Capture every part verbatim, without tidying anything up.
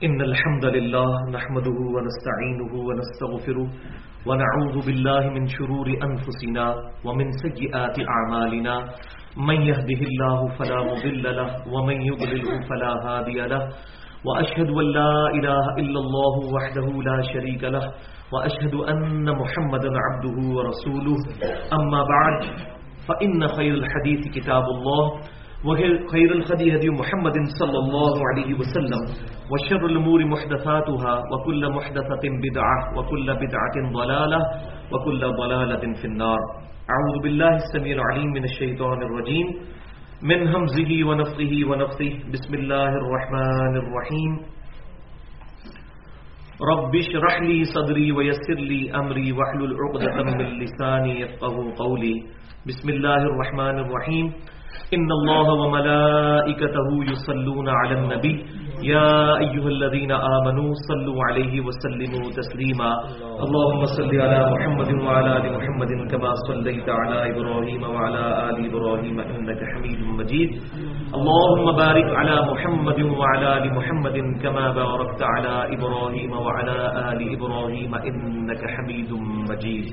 إن الحمد لله نحمده ونستعينه ونستغفره ونعوذ بالله من شرور أنفسنا ومن سيئات أعمالنا من يهده الله فلا مضل له ومن يضلل فلا هادي له وأشهد أن لا إله إلا الله وحده لا شريك له وأشهد أن محمدا عبده ورسوله أما بعد فإن خير الحديث كتاب الله وخير الهدي هدي محمد صلى الله عليه وسلم وشر الأمور محدثاتها وكل محدثة بدعة وكل بدعة ضلالة وكل ضلالة في النار. أعوذ بالله السميع العليم من الشيطان الرجيم من همزه ونفخه ونفثه. بسم الله الرحمن الرحيم. رب اشرح لي صدري ويسر لي أمري واحلل عقدة من لساني يفقهوا قولي. بسم الله الرحمن الرحيم. إن الله وملائكته يصلون على النبي يا أيها الذين آمنوا صلوا عليه وسلموا تسليما. اللهم صل على محمد وعلى آل محمد كما صليت على إبراهيم وعلى آل إبراهيم إنك حميد مجيد. اللهم بارك على محمد وعلى آل محمد كما باركت على إبراهيم وعلى آل إبراهيم إنك حميد مجيد.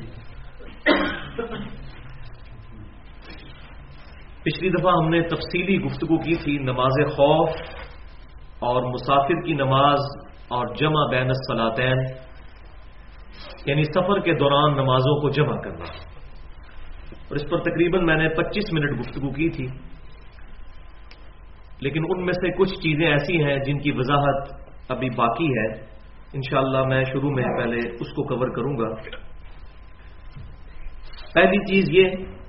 پچھلی دفعہ ہم نے تفصیلی گفتگو کی تھی نماز خوف اور مسافر کی نماز اور جمع بین الصلاتین، یعنی سفر کے دوران نمازوں کو جمع کرنا، اور اس پر تقریباً میں نے پچیس منٹ گفتگو کی تھی. لیکن ان میں سے کچھ چیزیں ایسی ہیں جن کی وضاحت ابھی باقی ہے. انشاءاللہ میں شروع میں پہلے اس کو کور کروں گا. پہلی چیز یہ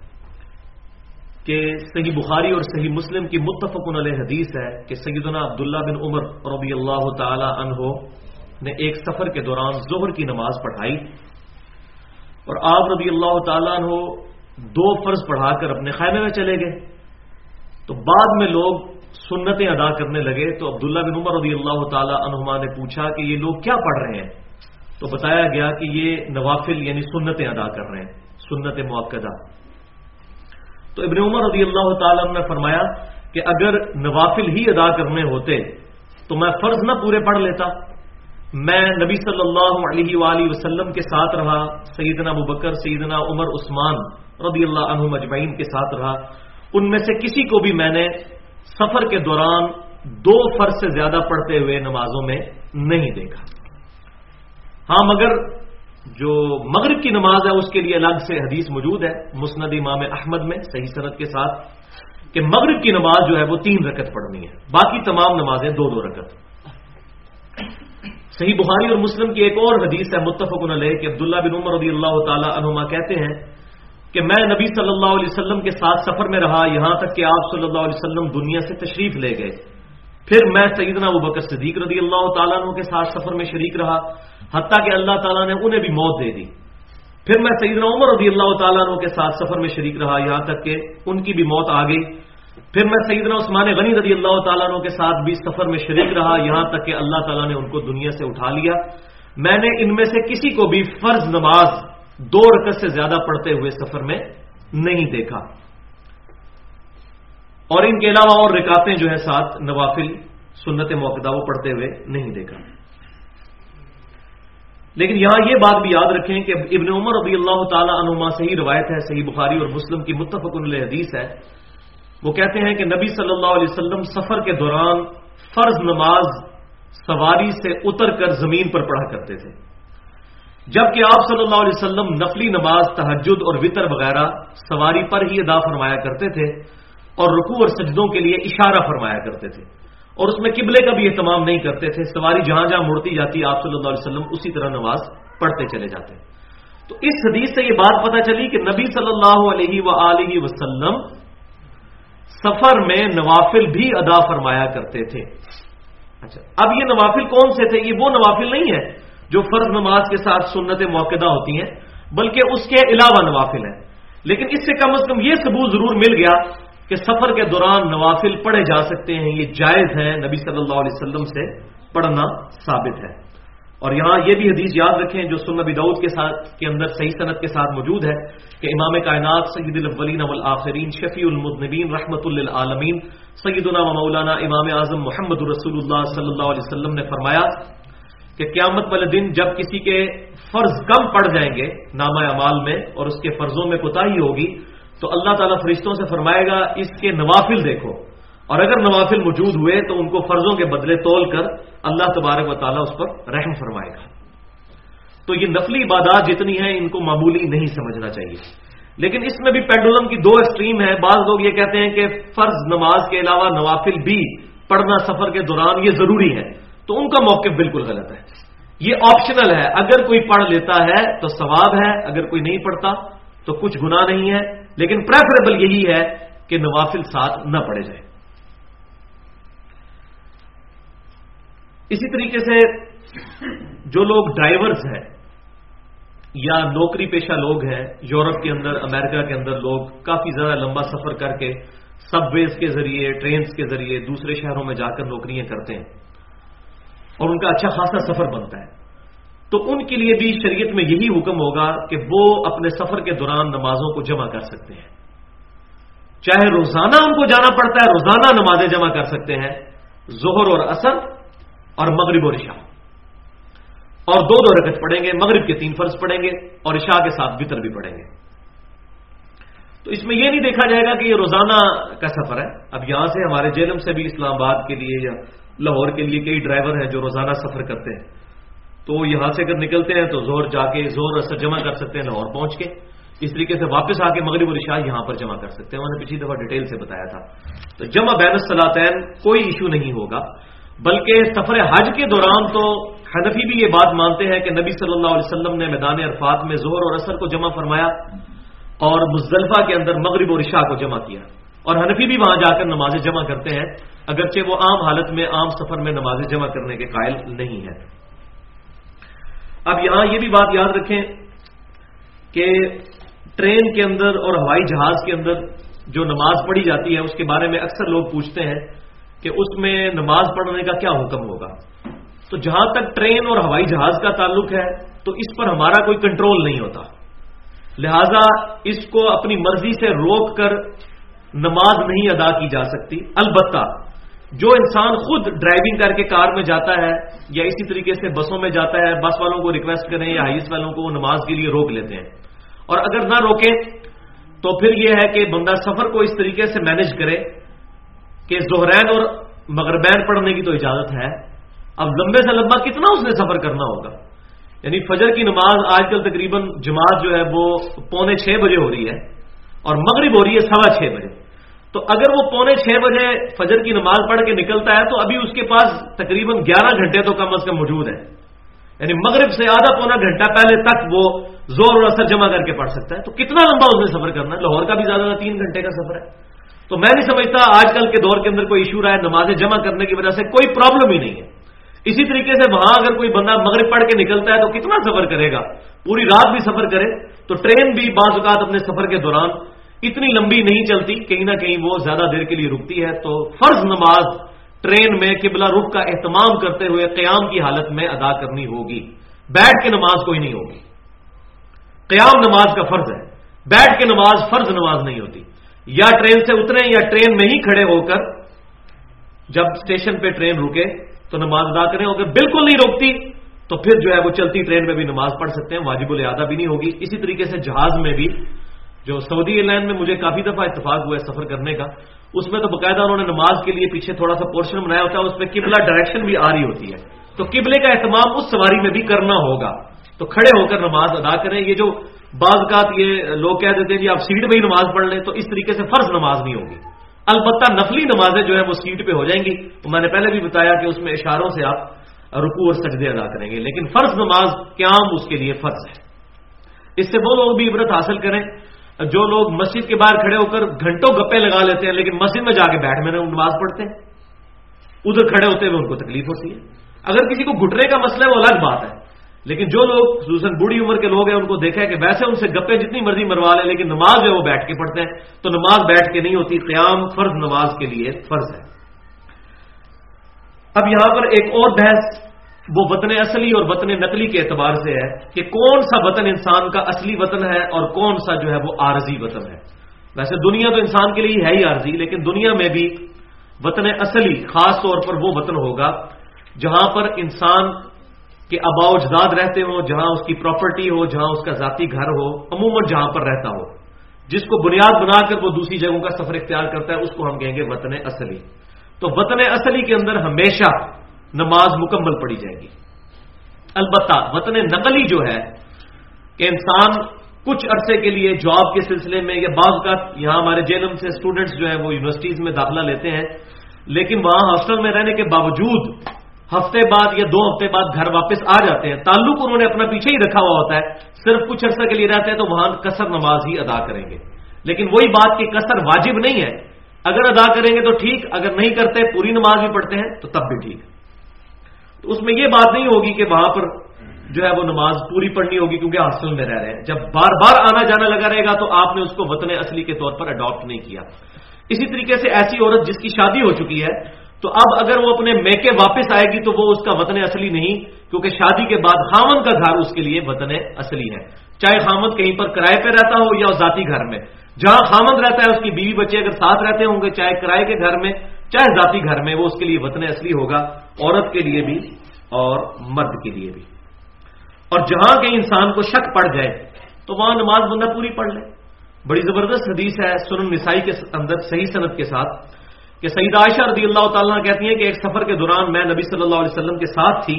کہ صحیح بخاری اور صحیح مسلم کی متفق علیہ حدیث ہے کہ سیدنا عبداللہ بن عمر رضی اللہ تعالی عنہ نے ایک سفر کے دوران ظہر کی نماز پڑھائی، اور آپ رضی اللہ تعالی عنہ دو فرض پڑھا کر اپنے خیمے میں چلے گئے. تو بعد میں لوگ سنتیں ادا کرنے لگے. تو عبداللہ بن عمر رضی اللہ تعالی عنہما نے پوچھا کہ یہ لوگ کیا پڑھ رہے ہیں؟ تو بتایا گیا کہ یہ نوافل یعنی سنتیں ادا کر رہے ہیں، سنت مؤکدہ. تو ابن عمر رضی اللہ تعالیٰ عنہ نے فرمایا کہ اگر نوافل ہی ادا کرنے ہوتے تو میں فرض نہ پورے پڑھ لیتا. میں نبی صلی اللہ علیہ وآلہ وسلم کے ساتھ رہا، سیدنا ابوبکر، سیدنا عمر، عثمان رضی اللہ عنہم اجمعین کے ساتھ رہا. ان میں سے کسی کو بھی میں نے سفر کے دوران دو فرض سے زیادہ پڑھتے ہوئے نمازوں میں نہیں دیکھا. ہاں مگر جو مغرب کی نماز ہے اس کے لیے الگ سے حدیث موجود ہے مسند امام احمد میں صحیح سند کے ساتھ کہ مغرب کی نماز جو ہے وہ تین رکعت پڑھنی ہے، باقی تمام نمازیں دو دو رکعت. صحیح بخاری اور مسلم کی ایک اور حدیث ہے متفق علیہ کہ عبداللہ بن عمر رضی اللہ تعالی عنہما کہتے ہیں کہ میں نبی صلی اللہ علیہ وسلم کے ساتھ سفر میں رہا یہاں تک کہ آپ صلی اللہ علیہ وسلم دنیا سے تشریف لے گئے. پھر میں سیدنا ابوبکر صدیق رضی اللہ تعالیٰ عنہ کے ساتھ سفر میں شریک رہا حتیٰ کہ اللہ تعالیٰ نے انہیں بھی موت دے دی. پھر میں سیدنا عمر رضی اللہ تعالیٰ عنہ کے ساتھ سفر میں شریک رہا یہاں تک کہ ان کی بھی موت آ گئی. پھر میں سیدنا عثمان غنی رضی اللہ تعالیٰ عنہ کے ساتھ بھی سفر میں شریک رہا یہاں تک کہ اللہ تعالیٰ نے ان کو دنیا سے اٹھا لیا. میں نے ان میں سے کسی کو بھی فرض نماز دو رکعت سے زیادہ پڑھتے ہوئے سفر میں نہیں دیکھا، اور ان کے علاوہ اور رکعتیں جو ہے ساتھ نوافل سنت مؤکدہ وہ پڑھتے ہوئے نہیں دیکھا. لیکن یہاں یہ بات بھی یاد رکھیں کہ ابن عمر رضی اللہ تعالی عنہما صحیح روایت ہے، صحیح بخاری اور مسلم کی متفق علیہ حدیث ہے. وہ کہتے ہیں کہ نبی صلی اللہ علیہ وسلم سفر کے دوران فرض نماز سواری سے اتر کر زمین پر پڑھا کرتے تھے، جبکہ آپ صلی اللہ علیہ وسلم نفلی نماز تہجد اور وتر وغیرہ سواری پر ہی ادا فرمایا کرتے تھے اور رکوع اور سجدوں کے لیے اشارہ فرمایا کرتے تھے، اور اس میں قبلے کا بھی اہتمام نہیں کرتے تھے. سواری جہاں جہاں مڑتی جاتی آپ صلی اللہ علیہ وسلم اسی طرح نماز پڑھتے چلے جاتے. تو اس حدیث سے یہ بات پتہ چلی کہ نبی صلی اللہ علیہ وآلہ وسلم سفر میں نوافل بھی ادا فرمایا کرتے تھے. اچھا، اب یہ نوافل کون سے تھے؟ یہ وہ نوافل نہیں ہے جو فرض نماز کے ساتھ سنت مؤکدہ ہوتی ہیں، بلکہ اس کے علاوہ نوافل ہیں. لیکن اس سے کم از کم یہ ثبوت ضرور مل گیا کہ سفر کے دوران نوافل پڑھے جا سکتے ہیں، یہ جائز ہیں، نبی صلی اللہ علیہ وسلم سے پڑھنا ثابت ہے. اور یہاں یہ بھی حدیث یاد رکھیں جو سنن ابی داؤد کے ساتھ کے اندر صحیح سند کے ساتھ موجود ہے کہ امام کائنات سید الاولین والآخرین شفیع المذنبین رحمۃ للعالمین سیدنا و مولانا امام اعظم محمد رسول اللہ صلی اللہ علیہ وسلم نے فرمایا کہ قیامت والے دن جب کسی کے فرض کم پڑ جائیں گے نامہ اعمال میں اور اس کے فرضوں میں کوتاہی ہوگی تو اللہ تعالیٰ فرشتوں سے فرمائے گا اس کے نوافل دیکھو، اور اگر نوافل موجود ہوئے تو ان کو فرضوں کے بدلے تول کر اللہ تبارک و تعالیٰ اس پر رحم فرمائے گا۔ تو یہ نفلی عبادات جتنی ہیں ان کو معمولی نہیں سمجھنا چاہیے، لیکن اس میں بھی پینڈولم کی دو ایکسٹریم ہے۔ بعض لوگ یہ کہتے ہیں کہ فرض نماز کے علاوہ نوافل بھی پڑھنا سفر کے دوران یہ ضروری ہے، تو ان کا موقف بالکل غلط ہے۔ یہ آپشنل ہے، اگر کوئی پڑھ لیتا ہے تو ثواب ہے، اگر کوئی نہیں پڑھتا تو کچھ گناہ نہیں ہے، لیکن پریفریبل یہی ہے کہ نوافل ساتھ نہ پڑھے جائیں۔ اسی طریقے سے جو لوگ ڈرائیورز ہیں یا نوکری پیشہ لوگ ہیں، یورپ کے اندر امریکہ کے اندر لوگ کافی زیادہ لمبا سفر کر کے سب ویز کے ذریعے ٹرینز کے ذریعے دوسرے شہروں میں جا کر نوکریاں کرتے ہیں اور ان کا اچھا خاصا سفر بنتا ہے، تو ان کے لیے بھی شریعت میں یہی حکم ہوگا کہ وہ اپنے سفر کے دوران نمازوں کو جمع کر سکتے ہیں، چاہے روزانہ ان کو جانا پڑتا ہے روزانہ نمازیں جمع کر سکتے ہیں، ظہر اور عصر اور مغرب اور عشاء، اور دو دو رکعت پڑھیں گے، مغرب کے تین فرض پڑھیں گے اور عشاء کے ساتھ وتر بھی پڑھیں گے۔ تو اس میں یہ نہیں دیکھا جائے گا کہ یہ روزانہ کا سفر ہے۔ اب یہاں سے ہمارے جیلم سے بھی اسلام آباد کے لیے یا لاہور کے لیے کئی ڈرائیور ہیں جو روزانہ سفر کرتے ہیں، تو یہاں سے اگر نکلتے ہیں تو زہر جا کے زہر اثر جمع کر سکتے ہیں لاہور پہنچ کے، اس طریقے سے واپس آ کے مغرب اور عشاء یہاں پر جمع کر سکتے ہیں۔ میں نے پچھلی دفعہ ڈیٹیل سے بتایا تھا۔ تو جمع بین الصلاتین کوئی ایشو نہیں ہوگا، بلکہ سفر حج کے دوران تو حنفی بھی یہ بات مانتے ہیں کہ نبی صلی اللہ علیہ وسلم نے میدان عرفات میں ظہر اور عصر کو جمع فرمایا اور مزدلفہ کے اندر مغرب اور عشاء کو جمع کیا، اور حنفی بھی وہاں جا کر نمازیں جمع کرتے ہیں، اگرچہ وہ عام حالت میں عام سفر میں نمازیں جمع کرنے کے قائل نہیں ہے۔ اب یہاں یہ بھی بات یاد رکھیں کہ ٹرین کے اندر اور ہوائی جہاز کے اندر جو نماز پڑھی جاتی ہے اس کے بارے میں اکثر لوگ پوچھتے ہیں کہ اس میں نماز پڑھنے کا کیا حکم ہوگا۔ تو جہاں تک ٹرین اور ہوائی جہاز کا تعلق ہے تو اس پر ہمارا کوئی کنٹرول نہیں ہوتا، لہذا اس کو اپنی مرضی سے روک کر نماز نہیں ادا کی جا سکتی۔ البتہ جو انسان خود ڈرائیونگ کر کے کار میں جاتا ہے یا اسی طریقے سے بسوں میں جاتا ہے، بس والوں کو ریکویسٹ کریں یا ہائیس والوں کو وہ نماز کے لیے روک لیتے ہیں، اور اگر نہ روکیں تو پھر یہ ہے کہ بندہ سفر کو اس طریقے سے مینج کرے کہ ظہرین اور مغربین پڑھنے کی تو اجازت ہے، اب لمبے سے لمبا کتنا اس نے سفر کرنا ہوگا، یعنی فجر کی نماز آج کل تقریباً جماعت جو ہے وہ پونے چھ بجے ہو رہی ہے اور مغرب ہو رہی ہے سوا چھ بجے، تو اگر وہ پونے چھ بجے فجر کی نماز پڑھ کے نکلتا ہے تو ابھی اس کے پاس تقریباً گیارہ گھنٹے تو کم از کم موجود ہے، یعنی مغرب سے آدھا پونا گھنٹہ پہلے تک وہ زور اور اثر جمع کر کے پڑھ سکتا ہے۔ تو کتنا لمبا اس نے سفر کرنا ہے، لاہور کا بھی زیادہ تین گھنٹے کا سفر ہے۔ تو میں نہیں سمجھتا آج کل کے دور کے اندر کوئی ایشو رہا ہے، نمازیں جمع کرنے کی وجہ سے کوئی پرابلم ہی نہیں ہے۔ اسی طریقے سے وہاں اگر کوئی بندہ مغرب پڑھ کے نکلتا ہے تو کتنا سفر کرے گا، پوری رات بھی سفر کرے، تو ٹرین بھی بعض اوقات اپنے سفر کے دوران اتنی لمبی نہیں چلتی، کہیں نہ کہیں وہ زیادہ دیر کے لیے رکتی ہے۔ تو فرض نماز ٹرین میں قبلہ رخ کا اہتمام کرتے ہوئے قیام کی حالت میں ادا کرنی ہوگی، بیٹھ کے نماز کوئی نہیں ہوگی۔ قیام نماز کا فرض ہے، بیٹھ کے نماز فرض نماز نہیں ہوتی۔ یا ٹرین سے اتریں یا ٹرین میں ہی کھڑے ہو کر جب اسٹیشن پہ ٹرین رکے تو نماز ادا کریں، اگر بالکل نہیں روکتی تو پھر جو ہے وہ چلتی ٹرین میں بھی نماز پڑھ سکتے ہیں، واجب الادا بھی نہیں ہوگی۔ اسی طریقے سے جہاز میں بھی، جو سعودی ایئر لائن میں مجھے کافی دفعہ اتفاق ہوا ہے سفر کرنے کا، اس میں تو باقاعدہ انہوں نے نماز کے لیے پیچھے تھوڑا سا پورشن بنایا ہوتا ہے، اس پہ قبلہ ڈائریکشن بھی آ رہی ہوتی ہے، تو قبلے کا اہتمام اس سواری میں بھی کرنا ہوگا، تو کھڑے ہو کر نماز ادا کریں۔ یہ جو بعض اوقات یہ لوگ کہہ دیتے ہیں جی آپ سیٹ پہ ہی نماز پڑھ لیں، تو اس طریقے سے فرض نماز نہیں ہوگی۔ البتہ نفلی نمازیں جو ہے وہ سیٹ پہ ہو جائیں گی، تو میں نے پہلے بھی بتایا کہ اس میں اشاروں سے آپ رکوع اور سجدے ادا کریں گے، لیکن فرض نماز قیام اس کے لیے فرض ہے۔ اس سے وہ لوگ بھی عبرت حاصل کریں جو لوگ مسجد کے باہر کھڑے ہو کر گھنٹوں گپے لگا لیتے ہیں لیکن مسجد میں جا کے بیٹھ میں نماز پڑھتے ہیں، ادھر کھڑے ہوتے ہوئے ان کو تکلیف ہوتی ہے۔ اگر کسی کو گھٹنے کا مسئلہ ہے وہ الگ بات ہے، لیکن جو لوگ خصوصاً بوڑھی عمر کے لوگ ہیں ان کو دیکھا ہے کہ ویسے ان سے گپے جتنی مرضی مروا لیں لیکن نماز جو ہے وہ بیٹھ کے پڑھتے ہیں، تو نماز بیٹھ کے نہیں ہوتی، قیام فرض نماز کے لیے فرض ہے۔ اب یہاں پر ایک اور بحث وہ وطن اصلی اور وطن نقلی کے اعتبار سے ہے کہ کون سا وطن انسان کا اصلی وطن ہے اور کون سا جو ہے وہ عارضی وطن ہے. ویسے دنیا تو انسان کے لیے ہے ہی عارضی، لیکن دنیا میں بھی وطن اصلی خاص طور پر وہ وطن ہوگا جہاں پر انسان کے آباء و اجداد رہتے ہوں، جہاں اس کی پراپرٹی ہو، جہاں اس کا ذاتی گھر ہو، عموماً جہاں پر رہتا ہو، جس کو بنیاد بنا کر وہ دوسری جگہوں کا سفر اختیار کرتا ہے، اس کو ہم کہیں گے وطن اصلی. تو وطن اصلی کے اندر ہمیشہ نماز مکمل پڑھی جائے گی. البتہ وطن نقلی جو ہے کہ انسان کچھ عرصے کے لیے جاب کے سلسلے میں یا بعض کا یہاں ہمارے جیلم سے اسٹوڈنٹس جو ہیں وہ یونیورسٹیز میں داخلہ لیتے ہیں، لیکن وہاں ہاسٹل میں رہنے کے باوجود ہفتے بعد یا دو ہفتے بعد گھر واپس آ جاتے ہیں. تعلق انہوں نے اپنا پیچھے ہی رکھا ہوا ہوتا ہے، صرف کچھ عرصے کے لیے رہتے ہیں، تو وہاں قصر نماز ہی ادا کریں گے. لیکن وہی بات کہ قصر واجب نہیں ہے، اگر ادا کریں گے تو ٹھیک، اگر نہیں کرتے پوری نماز بھی پڑھتے ہیں تو تب بھی ٹھیک. تو اس میں یہ بات نہیں ہوگی کہ وہاں پر جو ہے وہ نماز پوری پڑھنی ہوگی کیونکہ ہاسٹل میں رہ رہے ہیں. جب بار بار آنا جانا لگا رہے گا تو آپ نے اس کو وطن اصلی کے طور پر اڈاپٹ نہیں کیا. اسی طریقے سے ایسی عورت جس کی شادی ہو چکی ہے تو اب اگر وہ اپنے میکے واپس آئے گی تو وہ اس کا وطن اصلی نہیں، کیونکہ شادی کے بعد خاوند کا گھر اس کے لیے وطن اصلی ہے. چاہے خاوند کہیں پر کرائے پہ رہتا ہو یا ذاتی گھر میں، جہاں خاوند رہتا ہے اس کی بیوی بچے اگر ساتھ رہتے ہوں گے، چاہے کرائے کے گھر میں چاہے ذاتی گھر میں، وہ اس کے لیے وطن اصلی ہوگا، عورت کے لیے بھی اور مرد کے لیے بھی. اور جہاں کہیں انسان کو شک پڑ جائے تو وہاں نماز بندہ پوری پڑھ لے. بڑی زبردست حدیث ہے سنن نسائی کے اندر صحیح سند کے ساتھ کہ سیدہ عائشہ رضی اللہ تعالیٰ کہتی ہیں کہ ایک سفر کے دوران میں نبی صلی اللہ علیہ وسلم کے ساتھ تھی،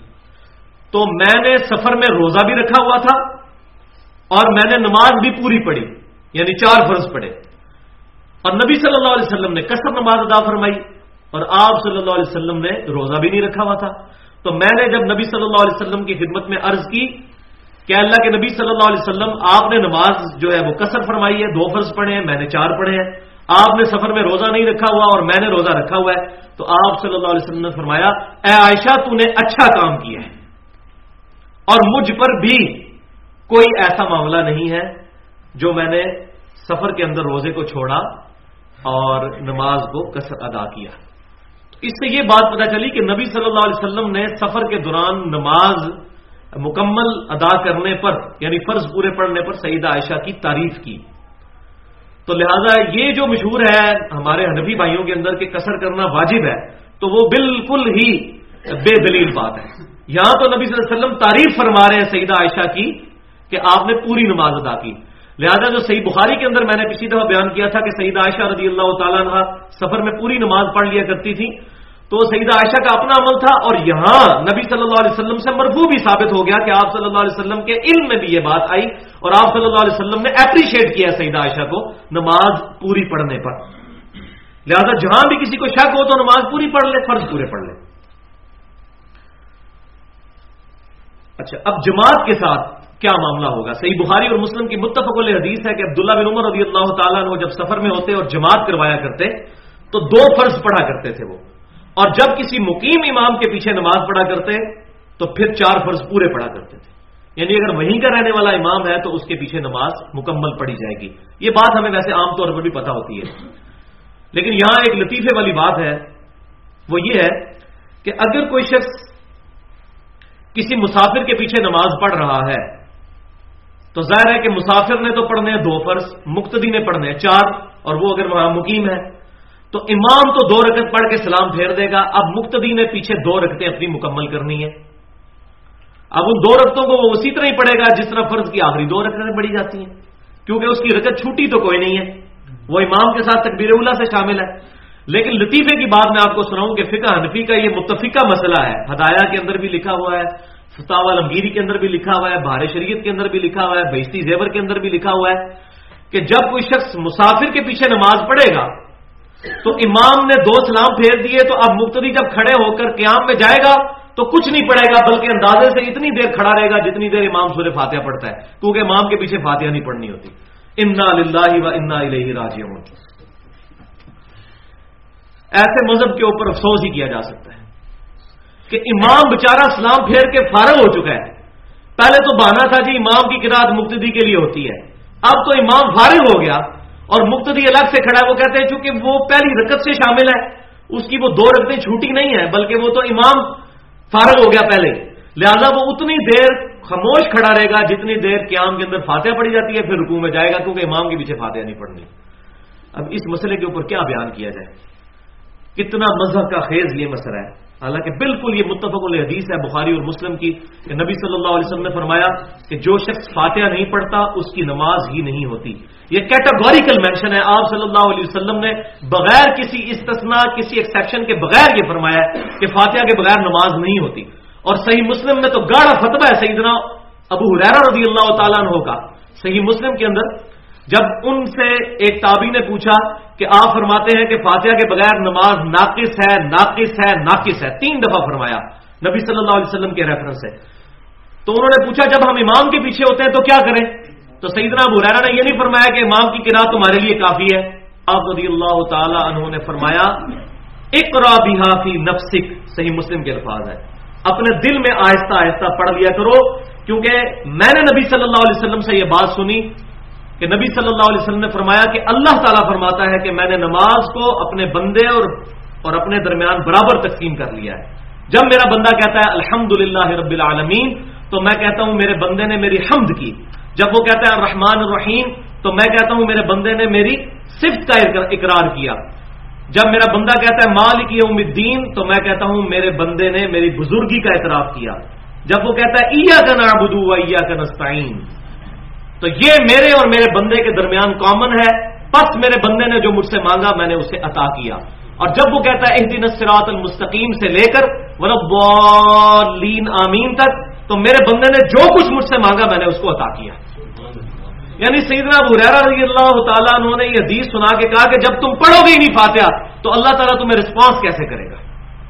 تو میں نے سفر میں روزہ بھی رکھا ہوا تھا اور میں نے نماز بھی پوری پڑھی، یعنی چار فرض پڑھے، اور نبی صلی اللہ علیہ وسلم نے قصر نماز ادا فرمائی اور آپ صلی اللہ علیہ وسلم نے روزہ بھی نہیں رکھا ہوا تھا. تو میں نے جب نبی صلی اللہ علیہ وسلم کی خدمت میں عرض کی کہ اللہ کے نبی صلی اللہ علیہ وسلم آپ نے نماز جو ہے وہ قصر فرمائی ہے، دو فرض پڑھے ہیں، میں نے چار پڑھے ہیں، آپ نے سفر میں روزہ نہیں رکھا ہوا اور میں نے روزہ رکھا ہوا ہے، تو آپ صلی اللہ علیہ وسلم نے فرمایا اے عائشہ تو نے اچھا کام کیا ہے، اور مجھ پر بھی کوئی ایسا معاملہ نہیں ہے جو میں نے سفر کے اندر روزے کو چھوڑا اور نماز کو قصر ادا کیا. اس سے یہ بات پتہ چلی کہ نبی صلی اللہ علیہ وسلم نے سفر کے دوران نماز مکمل ادا کرنے پر یعنی فرض پورے پڑھنے پر سیدہ عائشہ کی تعریف کی. تو لہذا یہ جو مشہور ہے ہمارے حنفی بھائیوں کے اندر کہ قصر کرنا واجب ہے، تو وہ بالکل ہی بے دلیل بات ہے. یہاں تو نبی صلی اللہ علیہ وسلم تعریف فرما رہے ہیں سیدہ عائشہ کی کہ آپ نے پوری نماز ادا کی. لہذا جو صحیح بخاری کے اندر میں نے پچھلی دفعہ بیان کیا تھا کہ سیدہ عائشہ رضی اللہ تعالیٰ عنہ سفر میں پوری نماز پڑھ لیا کرتی تھی، تو سیدہ عائشہ کا اپنا عمل تھا، اور یہاں نبی صلی اللہ علیہ وسلم سے مرفوع بھی ثابت ہو گیا کہ آپ صلی اللہ علیہ وسلم کے علم میں بھی یہ بات آئی اور آپ صلی اللہ علیہ وسلم نے اپریشیٹ کیا سیدہ عائشہ کو نماز پوری پڑھنے پر. لہذا جہاں بھی کسی کو شک ہو تو نماز پوری پڑھ لے، فرض پورے پڑھ لے. اچھا، اب جماعت کے ساتھ کیا معاملہ ہوگا؟ صحیح بخاری اور مسلم کی متفق علیہ حدیث ہے کہ عبداللہ بن عمر رضی اللہ تعالیٰ عنہ جب سفر میں ہوتے اور جماعت کروایا کرتے تو دو فرض پڑھا کرتے تھے وہ، اور جب کسی مقیم امام کے پیچھے نماز پڑھا کرتے تو پھر چار فرض پورے پڑھا کرتے تھے. یعنی اگر وہیں کا رہنے والا امام ہے تو اس کے پیچھے نماز مکمل پڑھی جائے گی. یہ بات ہمیں ویسے عام طور پر بھی پتہ ہوتی ہے، لیکن یہاں ایک لطیفے والی بات ہے، وہ یہ ہے کہ اگر کوئی شخص کسی مسافر کے پیچھے نماز پڑھ رہا ہے تو ظاہر ہے کہ مسافر نے تو پڑھنے ہیں دو فرض، مقتدی نے پڑھنے ہیں چار، اور وہ اگر وہاں مقیم ہے تو امام تو دو رکعت پڑھ کے سلام پھیر دے گا. اب مقتدی نے پیچھے دو رکعتیں اپنی مکمل کرنی ہے. اب ان دو رکعتوں کو وہ اسی طرح ہی پڑھے گا جس طرح فرض کی آخری دو رکعتیں پڑھی جاتی ہیں، کیونکہ اس کی رکعت چھوٹی تو کوئی نہیں ہے، وہ امام کے ساتھ تکبیر اولیٰ سے شامل ہے. لیکن لطیفے کی بات میں آپ کو سناؤں کہ فقہ حنفی کا یہ متفقہ مسئلہ ہے، ہدایہ کے اندر بھی لکھا ہوا ہے، فتاوی علمگیری کے اندر بھی لکھا ہوا ہے، بہار شریعت کے اندر بھی لکھا ہوا ہے، بہشتی زیور کے اندر بھی لکھا ہوا ہے کہ جب کوئی شخص مسافر کے پیچھے نماز پڑھے گا تو امام نے دو سلام پھیر دیے تو اب مقتدی جب کھڑے ہو کر قیام میں جائے گا تو کچھ نہیں پڑھے گا، بلکہ اندازے سے اتنی دیر کھڑا رہے گا جتنی دیر امام سورہ فاتحہ پڑھتا ہے، کیونکہ امام کے پیچھے فاتحہ نہیں پڑھنی ہوتی. انا للہ و انا الیہ راجعون. ایسے مذہب کے اوپر افسوس ہی کیا جا سکتا ہے کہ امام بیچارہ سلام پھیر کے فارغ ہو چکا ہے. پہلے تو بہانا تھا جی امام کی قرات مقتدی کے لیے ہوتی ہے، اب تو امام فارغ ہو گیا اور مقتدی الگ سے کھڑا ہے. وہ کہتے ہیں چونکہ وہ پہلی رکعت سے شامل ہے، اس کی وہ دو رکعتیں چھوٹی نہیں ہے، بلکہ وہ تو امام فارغ ہو گیا پہلے، لہذا وہ اتنی دیر خاموش کھڑا رہے گا جتنی دیر قیام کے اندر فاتحہ پڑھی جاتی ہے، پھر رکوع میں جائے گا کیونکہ امام کے پیچھے فاتحہ نہیں پڑھنی۔ اب اس مسئلے کے اوپر کیا بیان کیا جائے، کتنا مذہب کا خیز یہ مسئلہ ہے، حالانکہ بالکل یہ متفق علیہ حدیث ہے بخاری اور مسلم کی کہ نبی صلی اللہ علیہ وسلم نے فرمایا کہ جو شخص فاتحہ نہیں پڑھتا اس کی نماز ہی نہیں ہوتی۔ یہ کیٹاگوریکل مینشن ہے، آپ صلی اللہ علیہ وسلم نے بغیر کسی استثناء کسی ایکسیپشن کے بغیر یہ فرمایا ہے کہ فاتحہ کے بغیر نماز نہیں ہوتی۔ اور صحیح مسلم میں تو گاڑا فتویٰ ہے سیدنا ابو ہریرہ رضی اللہ تعالیٰ عنہ کا، صحیح مسلم کے اندر جب ان سے ایک تابعی نے پوچھا کہ آپ فرماتے ہیں کہ فاتحہ کے بغیر نماز ناقص ہے ناقص ہے ناقص ہے، تین دفعہ فرمایا نبی صلی اللہ علیہ وسلم کے ریفرنس سے، تو انہوں نے پوچھا جب ہم امام کے پیچھے ہوتے ہیں تو کیا کریں؟ تو سیدنا ابو ہریرہ نے یہ نہیں فرمایا کہ امام کی قرات تمہارے لیے کافی ہے، آپ رضی اللہ تعالی عنہ نے فرمایا اقرا بہا فی نفسک، صحیح مسلم کے الفاظ ہے، اپنے دل میں آہستہ آہستہ پڑھ لیا کرو، کیونکہ میں نے نبی صلی اللہ علیہ وسلم سے یہ بات سنی کہ نبی صلی اللہ علیہ وسلم نے فرمایا کہ اللہ تعالیٰ فرماتا ہے کہ میں نے نماز کو اپنے بندے اور اور اپنے درمیان برابر تقسیم کر لیا ہے۔ جب میرا بندہ کہتا ہے الحمدللہ رب العالمین تو میں کہتا ہوں میرے بندے نے میری حمد کی، جب وہ کہتا ہے الرحمن الرحیم تو میں کہتا ہوں میرے بندے نے میری صفت کا اقرار کیا، جب میرا بندہ کہتا ہے مالک یوم الدین تو میں کہتا ہوں میرے بندے نے میری بزرگی کا اعتراف کیا، جب وہ کہتا ہے ایاک نعبد و ایاک نستعین تو یہ میرے اور میرے بندے کے درمیان کامن ہے، پس میرے بندے نے جو مجھ سے مانگا میں نے اسے عطا کیا، اور جب وہ کہتا ہے اہدنا الصراط المستقیم سے لے کر ولضالین آمین تک تو میرے بندے نے جو کچھ مجھ سے مانگا میں نے اس کو عطا کیا۔ یعنی سیدنا ابو ہریرہ رضی اللہ تعالیٰ عنہ نے یہ حدیث سنا کے کہا کہ جب تم پڑھو گے ہی نہیں فاتحہ تو اللہ تعالیٰ تمہیں رسپانس کیسے کرے گا۔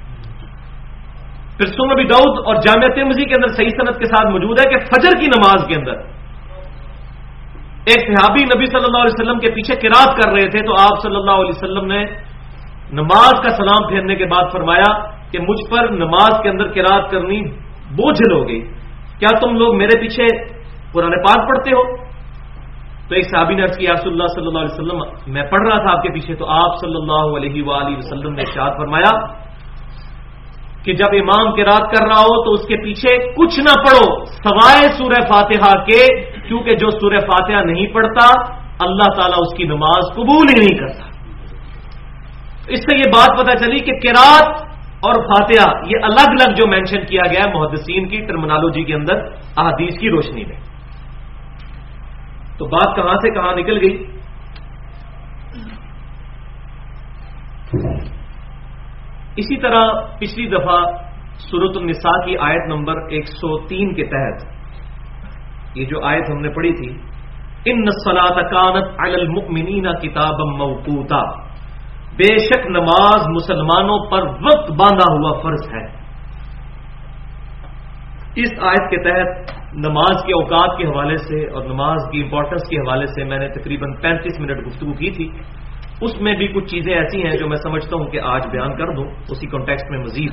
پھر سنن ابی داؤد اور جامع ترمذی کے اندر صحیح سند کے ساتھ موجود ہے کہ فجر کی نماز کے اندر ایک صحابی نبی صلی اللہ علیہ وسلم کے پیچھے قرات کر رہے تھے تو آپ صلی اللہ علیہ وسلم نے نماز کا سلام پھیرنے کے بعد فرمایا کہ مجھ پر نماز کے اندر قرات کرنی بوجھل ہو گئی، کیا تم لوگ میرے پیچھے قرآن پاک پڑھتے ہو؟ تو ایک صحابی نے عرض کیا رسول اللہ صلی اللہ علیہ وسلم میں پڑھ رہا تھا آپ کے پیچھے، تو آپ صلی اللہ علیہ وآلہ وسلم نے ارشاد فرمایا کہ جب امام قرات کر رہا ہو تو اس کے پیچھے کچھ نہ پڑھو سوائے سورہ فاتحہ کے، کیونکہ جو سورہ فاتحہ نہیں پڑھتا اللہ تعالیٰ اس کی نماز قبول ہی نہیں کرتا۔ اس سے یہ بات پتہ چلی کہ قرات اور فاتحہ یہ الگ الگ جو مینشن کیا گیا ہے محدثین کی ٹرمنالوجی کے اندر احادیث کی روشنی میں۔ تو بات کہاں سے کہاں نکل گئی؟ اسی طرح پچھلی دفعہ سورۃ النساء کی آیت نمبر ایک سو تین کے تحت یہ جو آیت ہم نے پڑھی تھی ان الصلاۃ کانت علی المؤمنین کتابا موقوتا، بے شک نماز مسلمانوں پر وقت باندھا ہوا فرض ہے۔ اس آیت کے تحت نماز کے اوقات کے حوالے سے اور نماز کی امپورٹنس کے حوالے سے میں نے تقریباً پینتیس منٹ گفتگو کی تھی، اس میں بھی کچھ چیزیں ایسی ہیں جو میں سمجھتا ہوں کہ آج بیان کر دوں اسی کانٹیکسٹ میں مزید۔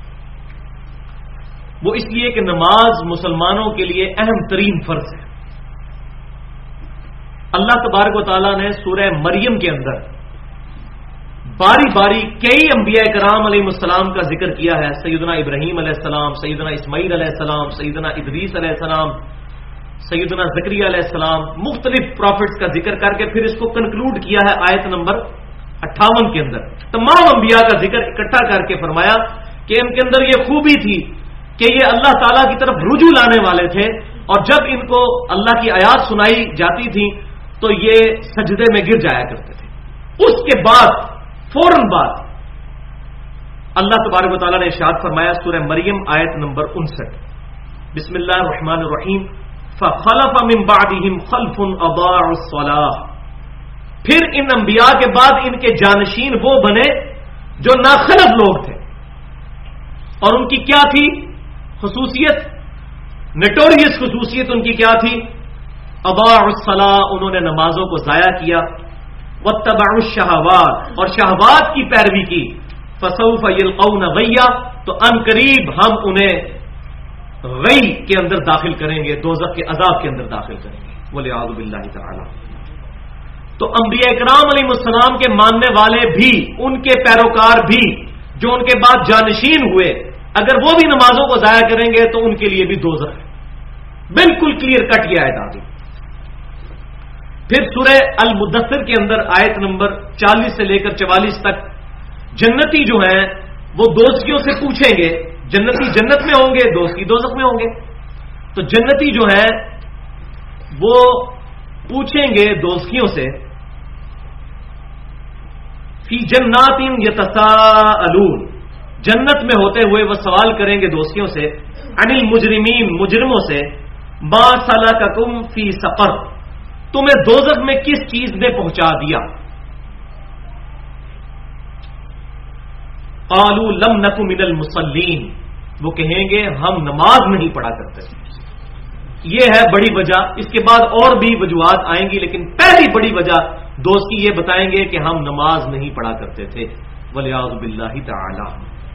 وہ اس لیے کہ نماز مسلمانوں کے لیے اہم ترین فرض ہے۔ اللہ تبارک و تعالیٰ نے سورہ مریم کے اندر باری باری کئی انبیاء کرام علیہ السلام کا ذکر کیا ہے، سیدنا ابراہیم علیہ السلام، سیدنا اسماعیل علیہ السلام، سیدنا ادریس علیہ السلام، سیدنا زکریا علیہ السلام، مختلف پروفٹس کا ذکر کر کے پھر اس کو کنکلوڈ کیا ہے آیت نمبر اٹھاون کے اندر، تمام انبیاء کا ذکر اکٹھا کر کے فرمایا کہ ان کے اندر یہ خوبی تھی کہ یہ اللہ تعالیٰ کی طرف رجوع لانے والے تھے، اور جب ان کو اللہ کی آیات سنائی جاتی تھی تو یہ سجدے میں گر جایا کرتے تھے۔ اس کے بعد فوراً بعد اللہ تبارک و تعالیٰ نے ارشاد فرمایا سورہ مریم آیت نمبر انسٹھ، بسم اللہ الرحمن الرحیم فخلف من بعدهم خلف اضاعوا الصلاۃ، پھر ان انبیاء کے بعد ان کے جانشین وہ بنے جو ناخلف لوگ تھے، اور ان کی کیا تھی خصوصیت، نٹوریس خصوصیت ان کی کیا تھی؟ اضاعوا الصلاۃ، انہوں نے نمازوں کو ضائع کیا، واتبعوا الشہوات، اور شہوات کی پیروی کی، فسوف یلقون غیا، تو ان قریب ہم انہیں غی کے اندر داخل کریں گے، دوزخ کے عذاب کے اندر داخل کریں گے، والعیاذ باللہ تعالی۔ تو انبیاء کرام علیہ السلام کے ماننے والے بھی، ان کے پیروکار بھی جو ان کے بعد جانشین ہوئے، اگر وہ بھی نمازوں کو ضائع کریں گے تو ان کے لیے بھی دوزخ ہے. بالکل کلیئر کٹ یہ آیت آ گئی. پھر سورہ المدثر کے اندر آیت نمبر چالیس سے لے کر چوالیس تک جنتی جو ہیں وہ دوزخیوں سے پوچھیں گے. جنتی جنت میں ہوں گے, دوزخی دوزخ میں ہوں گے. تو جنتی جو ہیں وہ پوچھیں گے دوزخیوں سے, فی جنات یتساءلون, جنت میں ہوتے ہوئے وہ سوال کریں گے دوزخیوں سے, عن المجرمین, مجرموں سے, ما سلککم فی سقر, تمہیں دوزخ میں کس چیز نے پہنچا دیا؟ قالوا لم نک من المصلین, وہ کہیں گے ہم نماز نہیں پڑھا کرتے. یہ ہے بڑی وجہ. اس کے بعد اور بھی وجوہات آئیں گی, لیکن پہلی بڑی وجہ دوستی یہ بتائیں گے کہ ہم نماز نہیں پڑھا کرتے تھے. والعیاذ باللہ تعالی.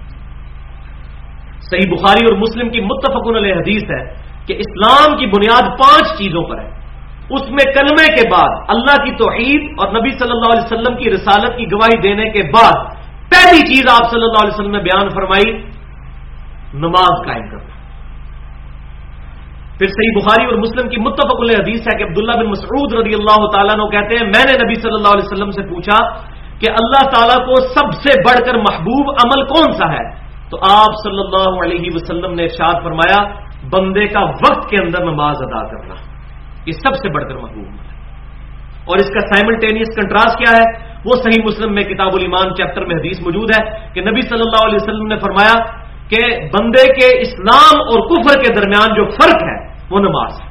صحیح بخاری اور مسلم کی متفق علیہ حدیث ہے کہ اسلام کی بنیاد پانچ چیزوں پر ہے. اس میں کلمے کے بعد اللہ کی توحید اور نبی صلی اللہ علیہ وسلم کی رسالت کی گواہی دینے کے بعد پہلی چیز آپ صلی اللہ علیہ وسلم نے بیان فرمائی, نماز قائم کرنا. پھر صحیح بخاری اور مسلم کی متفق علیہ حدیث ہے کہ عبداللہ بن مسعود رضی اللہ تعالیٰ عنہ کہتے ہیں میں نے نبی صلی اللہ علیہ وسلم سے پوچھا کہ اللہ تعالیٰ کو سب سے بڑھ کر محبوب عمل کون سا ہے؟ تو آپ صلی اللہ علیہ وسلم نے ارشاد فرمایا بندے کا وقت کے اندر نماز ادا کرنا, یہ سب سے بڑھ کر محبوب عمل ہے. اور اس کا سائملٹینیس کنٹراسٹ کیا ہے؟ وہ صحیح مسلم میں کتاب الایمان چیپٹر میں حدیث موجود ہے کہ نبی صلی اللہ علیہ وسلم نے فرمایا کہ بندے کے اسلام اور کفر کے درمیان جو فرق ہے وہ نماز ہے.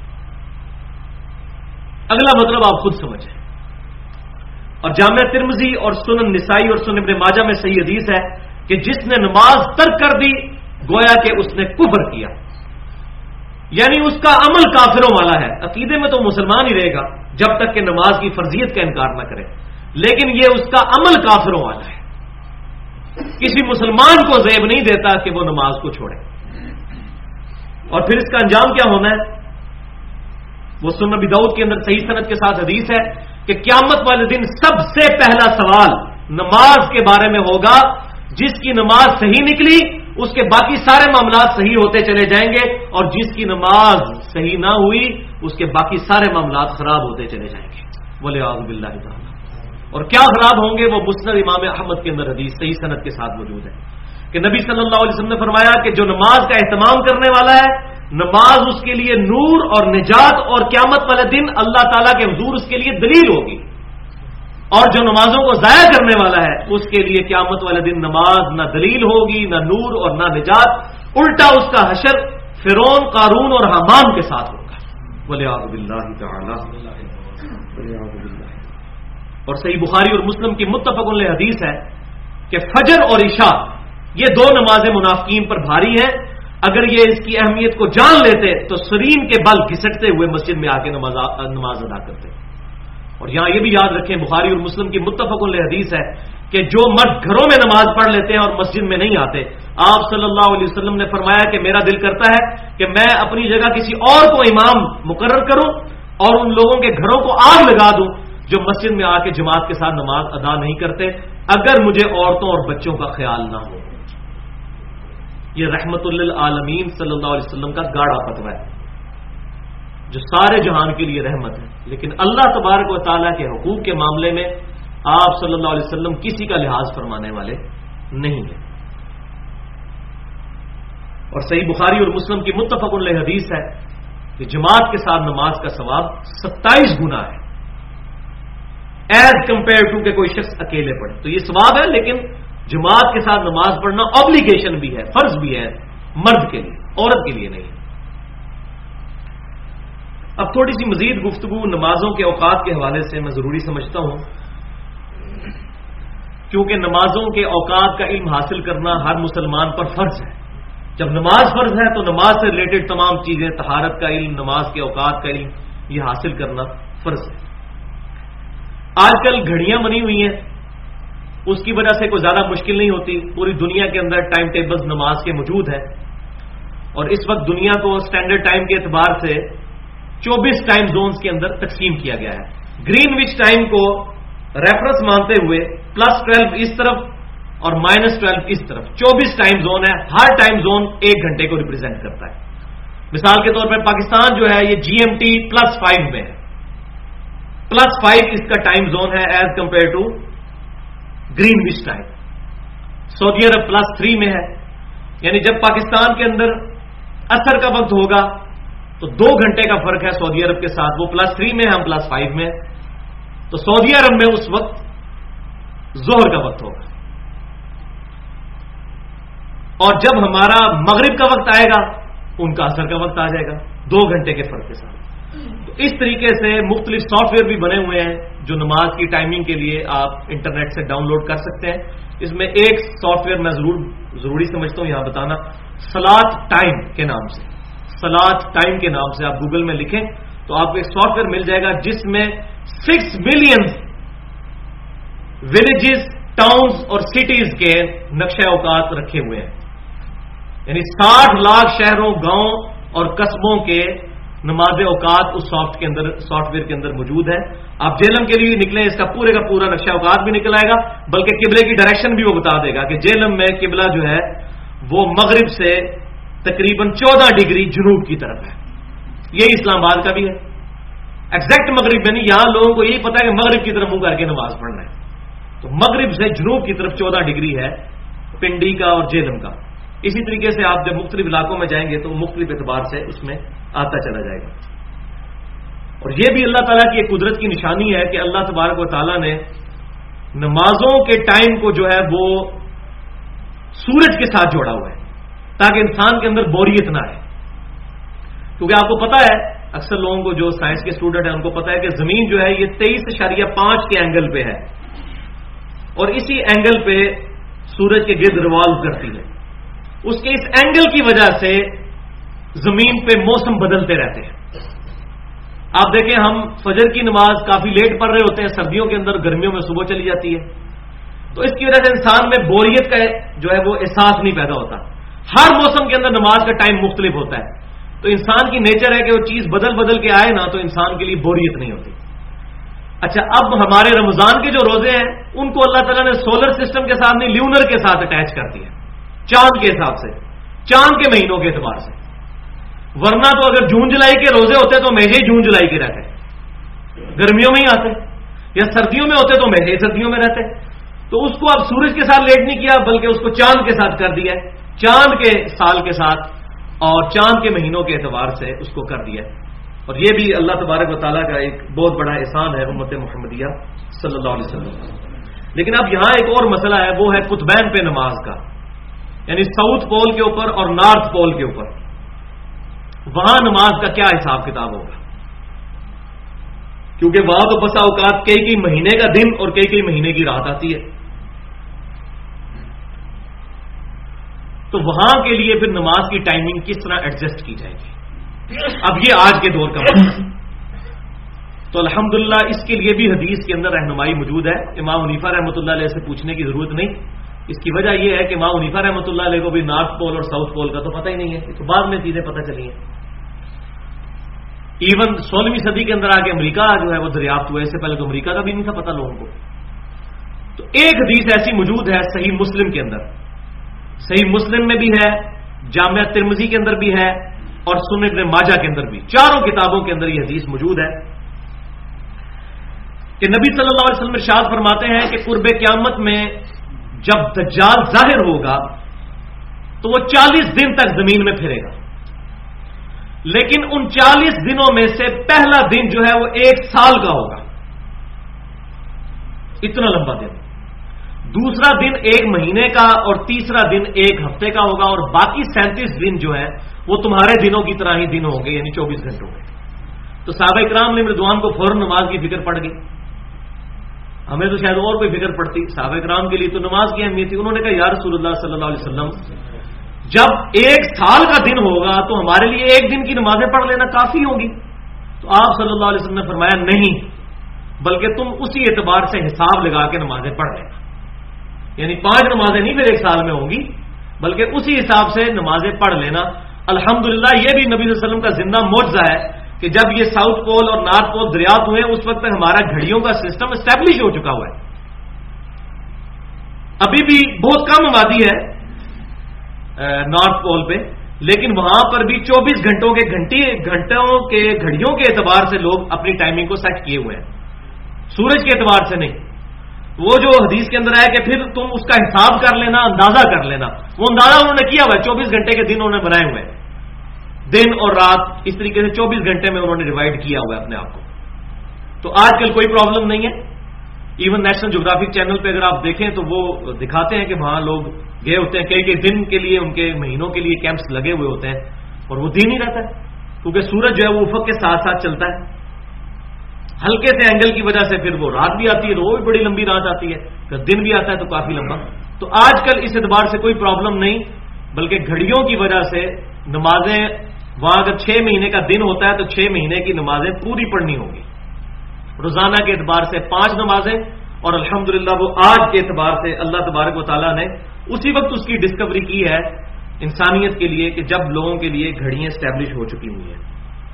اگلا مطلب آپ خود سمجھیں. اور جامعہ ترمذی اور سنن نسائی اور سنن ابن ماجہ میں صحیح حدیث ہے کہ جس نے نماز ترک کر دی گویا کہ اس نے کفر کیا, یعنی اس کا عمل کافروں والا ہے. عقیدے میں تو مسلمان ہی رہے گا جب تک کہ نماز کی فرضیت کا انکار نہ کرے, لیکن یہ اس کا عمل کافروں والا ہے. کسی مسلمان کو زیب نہیں دیتا کہ وہ نماز کو چھوڑے. اور پھر اس کا انجام کیا ہونا ہے؟ وہ سنن ابی داؤد کے اندر صحیح سند کے ساتھ حدیث ہے کہ قیامت والے دن سب سے پہلا سوال نماز کے بارے میں ہوگا. جس کی نماز صحیح نکلی اس کے باقی سارے معاملات صحیح ہوتے چلے جائیں گے, اور جس کی نماز صحیح نہ ہوئی اس کے باقی سارے معاملات خراب ہوتے چلے جائیں گے. والعیاذ باللہ تعالی. اور کیا خراب ہوں گے؟ وہ مسند امام احمد کے اندر حدیث صحیح سند کے ساتھ موجود ہے کہ نبی صلی اللہ علیہ وسلم نے فرمایا کہ جو نماز کا اہتمام کرنے والا ہے نماز اس کے لیے نور اور نجات اور قیامت والے دن اللہ تعالیٰ کے حضور اس کے لیے دلیل ہوگی, اور جو نمازوں کو ضائع کرنے والا ہے اس کے لیے قیامت والے دن نماز نہ دلیل ہوگی, نہ نور اور نہ نجات. الٹا اس کا حشر فرعون, قارون اور حامان کے ساتھ ہوگا. والعیاذ باللہ تعالی. اور صحیح بخاری اور مسلم کی متفق علیہ حدیث ہے کہ فجر اور عشاء یہ دو نمازیں منافقین پر بھاری ہیں. اگر یہ اس کی اہمیت کو جان لیتے تو سرین کے بل گھسٹتے ہوئے مسجد میں آ کے نماز نماز ادا کرتے. اور یہاں یہ بھی یاد رکھیں بخاری اور مسلم کی متفق علیہ حدیث ہے کہ جو مرد گھروں میں نماز پڑھ لیتے ہیں اور مسجد میں نہیں آتے, آپ صلی اللہ علیہ وسلم نے فرمایا کہ میرا دل کرتا ہے کہ میں اپنی جگہ کسی اور کو امام مقرر کروں اور ان لوگوں کے گھروں کو آگ لگا دوں جو مسجد میں آ کے جماعت کے ساتھ نماز ادا نہیں کرتے, اگر مجھے عورتوں اور بچوں کا خیال نہ ہو. یہ رحمت للعالمین صلی اللہ علیہ وسلم کا گاڑا فتویٰ ہے جو سارے جہان کے لیے رحمت ہے, لیکن اللہ تبارک و تعالیٰ کے حقوق کے معاملے میں آپ صلی اللہ علیہ وسلم کسی کا لحاظ فرمانے والے نہیں ہیں. اور صحیح بخاری اور مسلم کی متفق علیہ حدیث ہے کہ جماعت کے ساتھ نماز کا ثواب ستائیس گنا ہے ایز کمپیئر ٹو کہ کوئی شخص اکیلے پڑھے. تو یہ ثواب ہے, لیکن جماعت کے ساتھ نماز پڑھنا obligation بھی ہے, فرض بھی ہے مرد کے لیے, عورت کے لیے نہیں. اب تھوڑی سی مزید گفتگو نمازوں کے اوقات کے حوالے سے میں ضروری سمجھتا ہوں, کیونکہ نمازوں کے اوقات کا علم حاصل کرنا ہر مسلمان پر فرض ہے. جب نماز فرض ہے تو نماز سے ریلیٹڈ تمام چیزیں, طہارت کا علم, نماز کے اوقات کا علم, یہ حاصل کرنا فرض ہے. آج کل گھڑیاں بنی ہوئی ہیں, اس کی وجہ سے کوئی زیادہ مشکل نہیں ہوتی. پوری دنیا کے اندر ٹائم ٹیبلز نماز کے موجود ہیں, اور اس وقت دنیا کو اسٹینڈرڈ ٹائم کے اعتبار سے چوبیس ٹائم زونز کے اندر تقسیم کیا گیا ہے. گرین وچ ٹائم کو ریفرنس مانتے ہوئے پلس ٹویلو اس طرف اور مائنس ٹویلو اس طرف، چوبیس ٹائم زون ہے. ہر ٹائم زون ایک گھنٹے کو ریپرزینٹ کرتا ہے. مثال کے طور پر پاکستان جو ہے یہ G M T plus five میں ہے، پلس فائیو اس کا ٹائم زون ہے as compare to Greenwich time. سعودی عرب پلس تھری میں ہے، یعنی جب پاکستان کے اندر عصر کا وقت ہوگا تو دو گھنٹے کا فرق ہے سعودی عرب کے ساتھ. وہ پلس تھری میں، ہم پلس فائیو میں. تو سعودی عرب میں اس وقت ظہر کا وقت ہوگا، اور جب ہمارا مغرب کا وقت آئے گا ان کا عصر کا وقت آ جائے گا، دو گھنٹے کے فرق کے ساتھ. تو اس طریقے سے مختلف سافٹ ویئر بھی بنے ہوئے ہیں جو نماز کی ٹائمنگ کے لیے آپ انٹرنیٹ سے ڈاؤن لوڈ کر سکتے ہیں. اس میں ایک سافٹ ویئر میں ضرور ضروری سمجھتا ہوں یہاں بتانا، سلاد ٹائم کے نام سے. سلاد ٹائم کے نام سے آپ گوگل میں لکھیں تو آپ کو ایک سافٹ ویئر مل جائے گا جس میں سکس ملین ولیجز، ٹاؤنز اور سٹیز کے نقشہ اوقات رکھے ہوئے ہیں. یعنی ساٹھ لاکھ شہروں، گاؤں اور قصبوں کے نماز اوقات اس سافٹ کے اندر سافٹ ویئر کے اندر موجود ہے. آپ جیلم کے لیے نکلیں، اس کا پورے کا پورا نقشہ اوقات بھی نکل آئے گا، بلکہ قبلے کی ڈائریکشن بھی وہ بتا دے گا کہ جیلم میں قبلہ جو ہے وہ مغرب سے تقریباً چودہ ڈگری جنوب کی طرف ہے. یہی اسلام آباد کا بھی ہے، ایگزیکٹ مغرب میں نہیں. یہاں لوگوں کو یہی پتا ہے کہ مغرب کی طرف منہ کر کے نماز پڑھنا ہے، تو مغرب سے جنوب کی طرف چودہ ڈگری ہے پنڈی کا اور جیلم کا. اسی طریقے سے آپ جب مختلف علاقوں میں جائیں گے تو مختلف اعتبار سے اس میں آتا چلا جائے گا. اور یہ بھی اللہ تعالیٰ کی ایک قدرت کی نشانی ہے کہ اللہ تبارک و تعالیٰ نے نمازوں کے ٹائم کو جو ہے وہ سورج کے ساتھ جوڑا ہوا ہے تاکہ انسان کے اندر بوریت نہ آئے. کیونکہ آپ کو پتا ہے، اکثر لوگوں کو جو سائنس کے اسٹوڈنٹ ہیں ان کو پتا ہے کہ زمین جو ہے یہ تیئیس اشاریہ پانچ کے اینگل پہ ہے، اور اسی اینگل پہ سورج کے گرد ریوالو کرتی ہے. اس کے اس اینگل کی وجہ سے زمین پہ موسم بدلتے رہتے ہیں. آپ دیکھیں ہم فجر کی نماز کافی لیٹ پڑھ رہے ہوتے ہیں سردیوں کے اندر، گرمیوں میں صبح چلی جاتی ہے. تو اس کی وجہ سے انسان میں بوریت کا جو ہے وہ احساس نہیں پیدا ہوتا. ہر موسم کے اندر نماز کا ٹائم مختلف ہوتا ہے، تو انسان کی نیچر ہے کہ وہ چیز بدل بدل کے آئے نا تو انسان کے لیے بوریت نہیں ہوتی. اچھا، اب ہمارے رمضان کے جو روزے ہیں ان کو اللہ تعالیٰ نے سولر سسٹم کے ساتھ نہیں، لیونر کے ساتھ اٹیچ کر دیا، چاند کے حساب سے، چاند کے مہینوں کے اعتبار سے. ورنہ تو اگر جون جولائی کے روزے ہوتے تو ہمیشہ ہی جون جولائی کے رہتے، گرمیوں میں ہی آتے، یا سردیوں میں ہوتے تو ہمیشہ ہی سردیوں میں رہتے. تو اس کو اب سورج کے ساتھ لیٹ نہیں کیا بلکہ اس کو چاند کے ساتھ کر دیا ہے، چاند کے سال کے ساتھ اور چاند کے مہینوں کے اعتبار سے اس کو کر دیا. اور یہ بھی اللہ تبارک و تعالیٰ کا ایک بہت بڑا احسان ہے امت محمدیہ صلی اللہ علیہ وسلم. لیکن اب یہاں ایک اور مسئلہ ہے، وہ ہے قطبین پہ نماز کا، یعنی ساؤتھ پول کے اوپر اور نارتھ پول کے اوپر، وہاں نماز کا کیا حساب کتاب ہوگا؟ کیونکہ وہاں تو بسا اوقات کئی کئی مہینے کا دن اور کئی کئی مہینے کی رات آتی ہے. تو وہاں کے لیے پھر نماز کی ٹائمنگ کس طرح ایڈجسٹ کی جائے گی؟ اب یہ آج کے دور کا مسئلہ ہے. تو الحمدللہ اس کے لیے بھی حدیث کے اندر رہنمائی موجود ہے. امام حنیفہ رحمۃ اللہ علیہ سے پوچھنے کی ضرورت نہیں. اس کی وجہ یہ ہے کہ امام حنیفہ رحمۃ اللہ علیہ کو بھی نارتھ پول اور ساؤتھ پول کا تو پتہ ہی نہیں ہے، تو بعد میں چیزیں پتہ چلی ہیں. ایون سولہویں صدی کے اندر آ کے امریکہ جو ہے وہ دریافت ہوا، اس سے پہلے تو امریکہ کا بھی نہیں تھا پتہ لوگوں کو. تو ایک حدیث ایسی موجود ہے صحیح مسلم کے اندر، صحیح مسلم میں بھی ہے، جامعہ ترمذی کے اندر بھی ہے اور سنن ابن ماجہ کے اندر بھی، چاروں کتابوں کے اندر یہ حدیث موجود ہے کہ نبی صلی اللہ علیہ وسلم ارشاد فرماتے ہیں کہ قرب قیامت میں جب دجال ظاہر ہوگا تو وہ چالیس دن تک زمین میں پھرے گا، لیکن ان چالیس دنوں میں سے پہلا دن جو ہے وہ ایک سال کا ہوگا، اتنا لمبا دن. دوسرا دن ایک مہینے کا اور تیسرا دن ایک ہفتے کا ہوگا، اور باقی سینتیس دن جو ہے وہ تمہارے دنوں کی طرح ہی دن ہوں گے، یعنی چوبیس گھنٹوں کے. تو صحابہ کرام نے رضوان کو فوراً نماز کی فکر پڑ گئی. ہمیں تو شاید اور کوئی فکر پڑتی، صحابہ کرام کے لیے تو نماز کی اہمیت تھی. انہوں نے کہا یا رسول اللہ صلی اللہ علیہ وسلم، جب ایک سال کا دن ہوگا تو ہمارے لیے ایک دن کی نمازیں پڑھ لینا کافی ہوگی. تو آپ صلی اللہ علیہ وسلم نے فرمایا نہیں، بلکہ تم اسی اعتبار سے حساب لگا کے نمازیں پڑھ لینا، یعنی پانچ نمازیں نہیں پھر ایک سال میں ہوں گی، بلکہ اسی حساب سے نمازیں پڑھ لینا. الحمدللہ یہ بھی نبی صلی اللہ علیہ وسلم کا زندہ معجزہ ہے کہ جب یہ ساؤتھ پول اور نارتھ پول دریافت ہوئے اس وقت تک ہمارا گھڑیوں کا سسٹم اسٹیبلش ہو چکا ہوا ہے. ابھی بھی بہت کم آبادی ہے نارتھ پول پہ، لیکن وہاں پر بھی چوبیس گھنٹوں کے گھنٹے گھنٹوں کے گھڑیوں کے اعتبار سے لوگ اپنی ٹائمنگ کو سیٹ کیے ہوئے ہیں، سورج کے اعتبار سے نہیں۔ وہ جو حدیث کے اندر ہے کہ پھر تم اس کا حساب کر لینا، اندازہ کر لینا، وہ اندازہ انہوں نے کیا ہوا ہے، چوبیس گھنٹے کے دن انہوں نے بنائے ہوئے ہیں، دن اور رات اس طریقے سے چوبیس گھنٹے میں انہوں نے ڈیوائڈ کیا ہوا ہے اپنے آپ کو۔ تو آج کل کوئی پرابلم نہیں ہے، ایون نیشنل جغرافک چینل پہ اگر آپ دیکھیں تو وہ دکھاتے ہیں کہ وہاں لوگ گئے ہوتے ہیں، کئی کئی دن کے لیے ان کے مہینوں کے لیے کیمپس لگے ہوئے ہوتے ہیں، اور وہ دن ہی رہتا ہے کیونکہ سورج جو ہے وہ افق کے ساتھ ساتھ چلتا ہے، ہلکے سے اینگل کی وجہ سے پھر وہ رات بھی آتی ہے، وہ بھی بڑی لمبی رات آتی ہے، پھر دن بھی آتا ہے تو کافی لمبا۔ تو آج کل اس اعتبار سے کوئی پرابلم نہیں، بلکہ گھڑیوں کی وجہ سے نمازیں وہاں اگر چھ مہینے کا دن ہوتا ہے تو چھ مہینے کی نمازیں پوری پڑھنی ہوگی، روزانہ کے اعتبار سے پانچ نمازیں، اور الحمدللہ وہ آج کے اعتبار سے اللہ تبارک و تعالیٰ نے اسی وقت اس کی ڈسکوری کی ہے انسانیت کے لیے کہ جب لوگوں کے لیے گھڑیاں اسٹیبلش ہو چکی ہوئی ہیں۔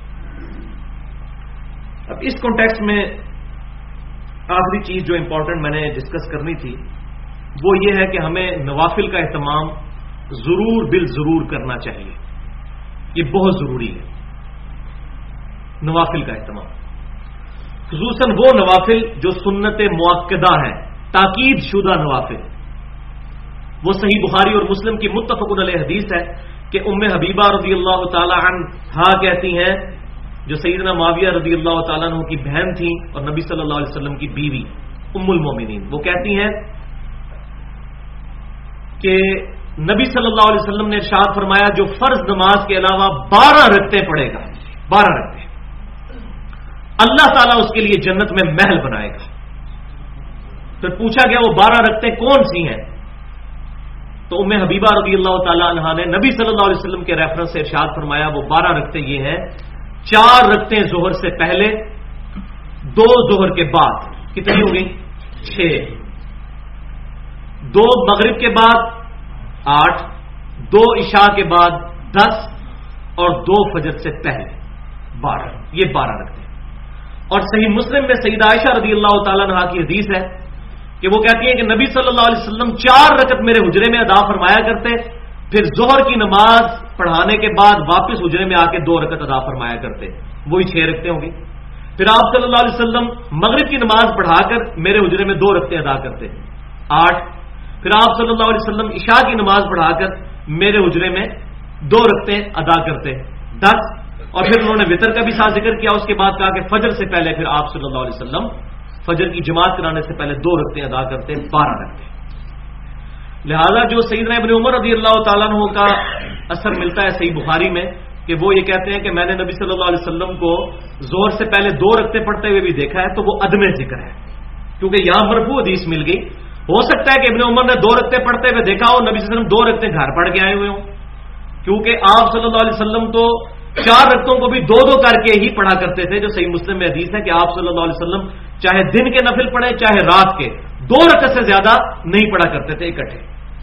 اب اس کانٹیکسٹ میں آخری چیز جو امپورٹنٹ میں نے ڈسکس کرنی تھی وہ یہ ہے کہ ہمیں نوافل کا اہتمام ضرور بال ضرور کرنا چاہیے، یہ بہت ضروری ہے نوافل کا اہتمام، خصوصاً وہ نوافل جو سنت مؤکدہ ہیں، تاکید شدہ نوافل۔ وہ صحیح بخاری اور مسلم کی متفق علیہ حدیث ہے کہ ام حبیبہ رضی اللہ تعالی عنہا کہتی ہیں، جو سیدنا معاویہ رضی اللہ تعالیٰ عنہ کی بہن تھیں اور نبی صلی اللہ علیہ وسلم کی بیوی ام المومنین، وہ کہتی ہیں کہ نبی صلی اللہ علیہ وسلم نے ارشاد فرمایا جو فرض نماز کے علاوہ بارہ رکعتیں پڑھے گا، بارہ رکعتیں، اللہ تعالیٰ اس کے لیے جنت میں محل بنائے گا۔ پھر پوچھا گیا وہ بارہ رکعتیں کون سی ہیں؟ تو ام حبیبہ رضی اللہ تعالیٰ عنہا نے نبی صلی اللہ علیہ وسلم کے ریفرنس سے ارشاد فرمایا وہ بارہ رکعتیں یہ ہیں، چار رکعتیں ظہر سے پہلے، دو ظہر کے بعد، کتنی ہو گئی؟ چھ، دو مغرب کے بعد آٹھ، دو عشاء کے بعد دس، اور دو فجر سے پہلے بارہ، یہ بارہ رکعتیں۔ اور صحیح مسلم میں سیدہ عائشہ رضی اللہ تعالیٰ عنہا کی حدیث ہے کہ وہ کہتی ہیں کہ نبی صلی اللہ علیہ وسلم چار رکعت میرے حجرے میں ادا فرمایا کرتے، پھر ظہر کی نماز پڑھانے کے بعد واپس حجرے میں آ کے دو رکعت ادا فرمایا کرتے، وہی چھ رکعتیں ہوں گی۔ پھر آپ صلی اللہ علیہ وسلم مغرب کی نماز پڑھا کر میرے حجرے میں دو رکعتیں ادا کرتے، آٹھ۔ پھر آپ صلی اللہ علیہ وسلم عشاء کی نماز پڑھا کر میرے حجرے میں دو رکعتیں ادا کرتے، دس۔ اور پھر انہوں نے وطر کا بھی ساتھ ذکر کیا، اس کے بعد کہا کہ فجر سے پہلے پھر آپ صلی اللہ علیہ وسلم فجر کی جماعت کرانے سے پہلے دو رکعتیں ادا کرتے، بارہ رکعتیں۔ لہذا جو سیدنا ابن عمر رضی اللہ تعالیٰ عنہ کا اثر ملتا ہے صحیح بخاری میں کہ وہ یہ کہتے ہیں کہ میں نے نبی صلی اللہ علیہ وسلم کو ظہر سے پہلے دو رکعتیں پڑھتے ہوئے بھی دیکھا ہے، تو وہ عدم ذکر ہے کیونکہ یہاں مرفوع حدیث مل گئی۔ ہو سکتا ہے کہ ابن عمر نے دو رکعتیں پڑھتے ہوئے دیکھا ہو، نبی صلی اللہ علیہ وسلم دو رکعتیں گھر پڑھ کے آئے ہوئے ہوں، کیونکہ آپ صلی اللہ علیہ وسلم تو چار رکعتوں کو بھی دو دو کر کے ہی پڑھا کرتے تھے، جو صحیح مسلم میں حدیث ہے کہ آپ صلی اللہ علیہ وسلم چاہے دن کے نفل پڑھے چاہے رات کے، دو رکعت سے زیادہ نہیں پڑھا کرتے تھے اکٹھے۔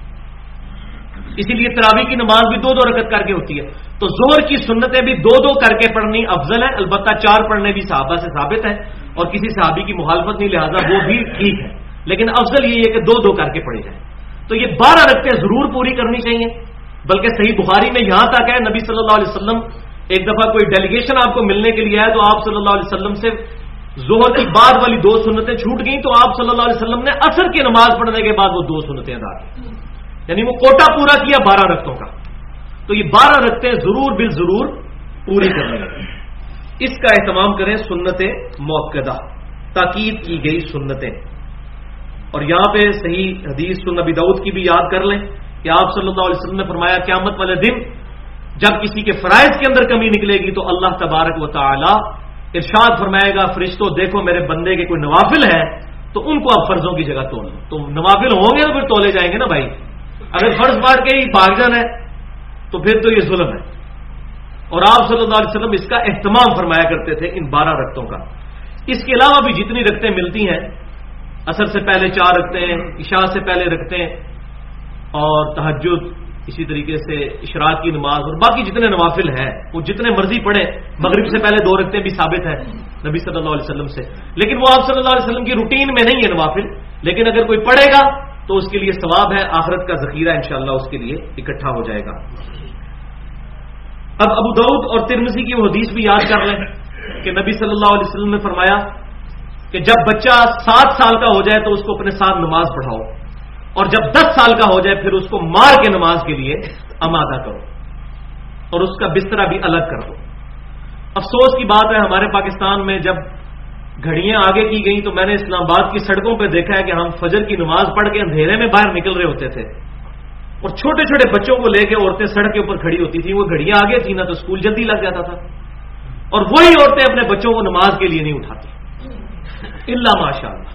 اسی لیے تراویح کی نماز بھی دو دو رکعت کر کے ہوتی ہے، تو ظہر کی سنتیں بھی دو دو کر کے پڑھنی افضل ہے، البتہ چار پڑھنے بھی صحابہ سے ثابت ہے اور کسی صحابی کی مخالفت نہیں، لہذا وہ بھی ٹھیک ہے، لیکن افضل یہ ہے کہ دو دو کر کے پڑھی جائیں۔ تو یہ بارہ رکعتیں ضرور پوری کرنی چاہیے، بلکہ صحیح بخاری میں یہاں تک ہے نبی صلی اللہ علیہ وسلم ایک دفعہ کوئی ڈیلیگیشن آپ کو ملنے کے لیے آئے تو آپ صلی اللہ علیہ وسلم سے ظہر کی بعد والی دو سنتیں چھوٹ گئیں تو آپ صلی اللہ علیہ وسلم نے عصر کی نماز پڑھنے کے بعد وہ دو سنتیں ادا کی، یعنی وہ کوٹا پورا کیا بارہ رکعتوں کا۔ تو یہ بارہ رکعتیں ضرور بال ضرور پوری کرنی ہے، اس کا اہتمام کریں۔ سنت مؤکدہ، تاکید کی گئی سنتیں، اور یہاں پہ صحیح حدیث سنن نبی داؤد کی بھی یاد کر لیں کہ آپ صلی اللہ علیہ وسلم نے فرمایا قیامت والے دن جب کسی کے فرائض کے اندر کمی نکلے گی تو اللہ تبارک و تعالی ارشاد فرمائے گا فرشتوں دیکھو میرے بندے کے کوئی نوافل ہے تو ان کو آپ فرضوں کی جگہ تول لو، تو نوافل ہوں گے تو پھر تولے جائیں گے نا بھائی، اگر فرض پاٹ کے ہی بھاگ جانا ہے تو پھر تو یہ ظلم ہے۔ اور آپ صلی اللہ علیہ وسلم اس کا اہتمام فرمایا کرتے تھے ان بارہ رکعتوں کا۔ اس کے علاوہ بھی جتنی رکعتیں ملتی ہیں، عصر سے پہلے چار رکعتیں، عشاء سے پہلے رکعتیں، اور تہجد، اسی طریقے سے اشراق کی نماز، اور باقی جتنے نوافل ہیں وہ جتنے مرضی پڑھیں، مغرب سے پہلے دو رکعتیں بھی ثابت ہیں نبی صلی اللہ علیہ وسلم سے، لیکن وہ آپ صلی اللہ علیہ وسلم کی روٹین میں نہیں ہے نوافل، لیکن اگر کوئی پڑھے گا تو اس کے لیے ثواب ہے، آخرت کا ذخیرہ انشاءاللہ اس کے لیے اکٹھا ہو جائے گا۔ اب ابو داؤد اور ترمذی کی وہ حدیث بھی یاد کر لیں کہ نبی صلی اللہ علیہ وسلم نے فرمایا کہ جب بچہ سات سال کا ہو جائے تو اس کو اپنے ساتھ نماز پڑھاؤ، اور جب دس سال کا ہو جائے پھر اس کو مار کے نماز کے لیے آمادہ کرو اور اس کا بسترا بھی الگ کر دو۔ افسوس کی بات ہے ہمارے پاکستان میں جب گھڑیاں آگے کی گئیں تو میں نے اسلام آباد کی سڑکوں پہ دیکھا ہے کہ ہم فجر کی نماز پڑھ کے اندھیرے میں باہر نکل رہے ہوتے تھے، اور چھوٹے چھوٹے بچوں کو لے کے عورتیں سڑک کے اوپر کھڑی ہوتی تھیں، وہ گھڑیاں آگے تھیں نا تو اسکول جلدی لگ جاتا تھا، اور وہی عورتیں اپنے بچوں کو نماز کے لیے نہیں اٹھاتی الا ماشاء اللہ۔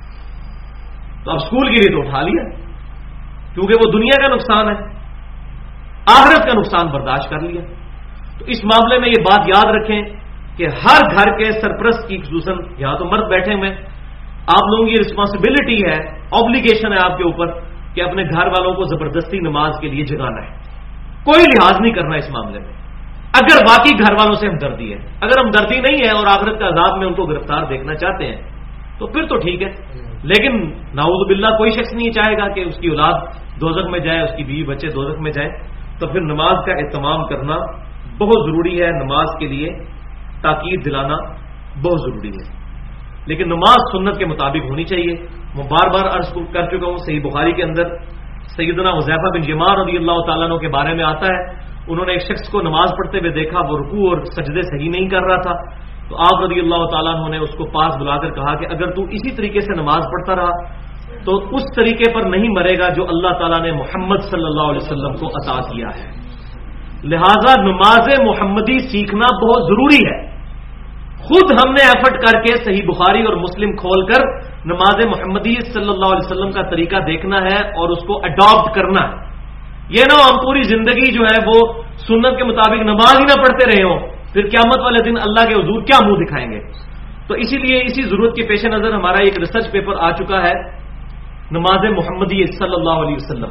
تو اب اسکول کے لیے تو اٹھا لیا کیونکہ وہ دنیا کا نقصان ہے، آخرت کا نقصان برداشت کر لیا۔ تو اس معاملے میں یہ بات یاد رکھیں کہ ہر گھر کے سرپرست کی، خصوصاً یہاں تو مرد بیٹھے ہوئے، آپ لوگوں کی رسپانسبلٹی ہے، آبلیگیشن ہے آپ کے اوپر کہ اپنے گھر والوں کو زبردستی نماز کے لیے جگانا ہے، کوئی لحاظ نہیں کرنا اس معاملے میں، اگر واقعی گھر والوں سے ہمدردی ہے۔ اگر ہمدردی نہیں ہے اور آخرت کا عذاب میں ان کو گرفتار دیکھنا چاہتے ہیں تو پھر تو ٹھیک ہے، لیکن نعوذ باللہ کوئی شخص نہیں چاہے گا کہ اس کی اولاد دوزخ میں جائے، اس کی بیوی بچے دوزخ میں جائیں، تو پھر نماز کا اہتمام کرنا بہت ضروری ہے، نماز کے لیے تاکید دلانا بہت ضروری ہے، لیکن نماز سنت کے مطابق ہونی چاہیے۔ میں بار بار عرض کر چکا ہوں، صحیح بخاری کے اندر سیدنا حذیفہ بن یمان رضی اللہ تعالیٰ عنہ کے بارے میں آتا ہے، انہوں نے ایک شخص کو نماز پڑھتے ہوئے دیکھا، وہ رکوع اور سجدے صحیح نہیں کر رہا تھا، تو آپ رضی اللہ تعالیٰ عنہ نے اس کو پاس بلا کر کہا کہ اگر تو اسی طریقے سے نماز پڑھتا رہا تو اس طریقے پر نہیں مرے گا جو اللہ تعالیٰ نے محمد صلی اللہ علیہ وسلم کو عطا کیا ہے، لہذا نماز محمدی سیکھنا بہت ضروری ہے۔ خود ہم نے ایفرٹ کر کے صحیح بخاری اور مسلم کھول کر نماز محمدی صلی اللہ علیہ وسلم کا طریقہ دیکھنا ہے اور اس کو اڈاپٹ کرنا ہے، یہ نہ ہم پوری زندگی جو ہے وہ سنت کے مطابق نماز ہی نہ پڑھتے رہے ہوں، پھر قیامت والے دن اللہ کے حضور کیا منہ دکھائیں گے۔ تو اسی لیے اسی ضرورت کے پیش نظر ہمارا ایک ریسرچ پیپر آ چکا ہے، نماز محمدی صلی اللہ علیہ وسلم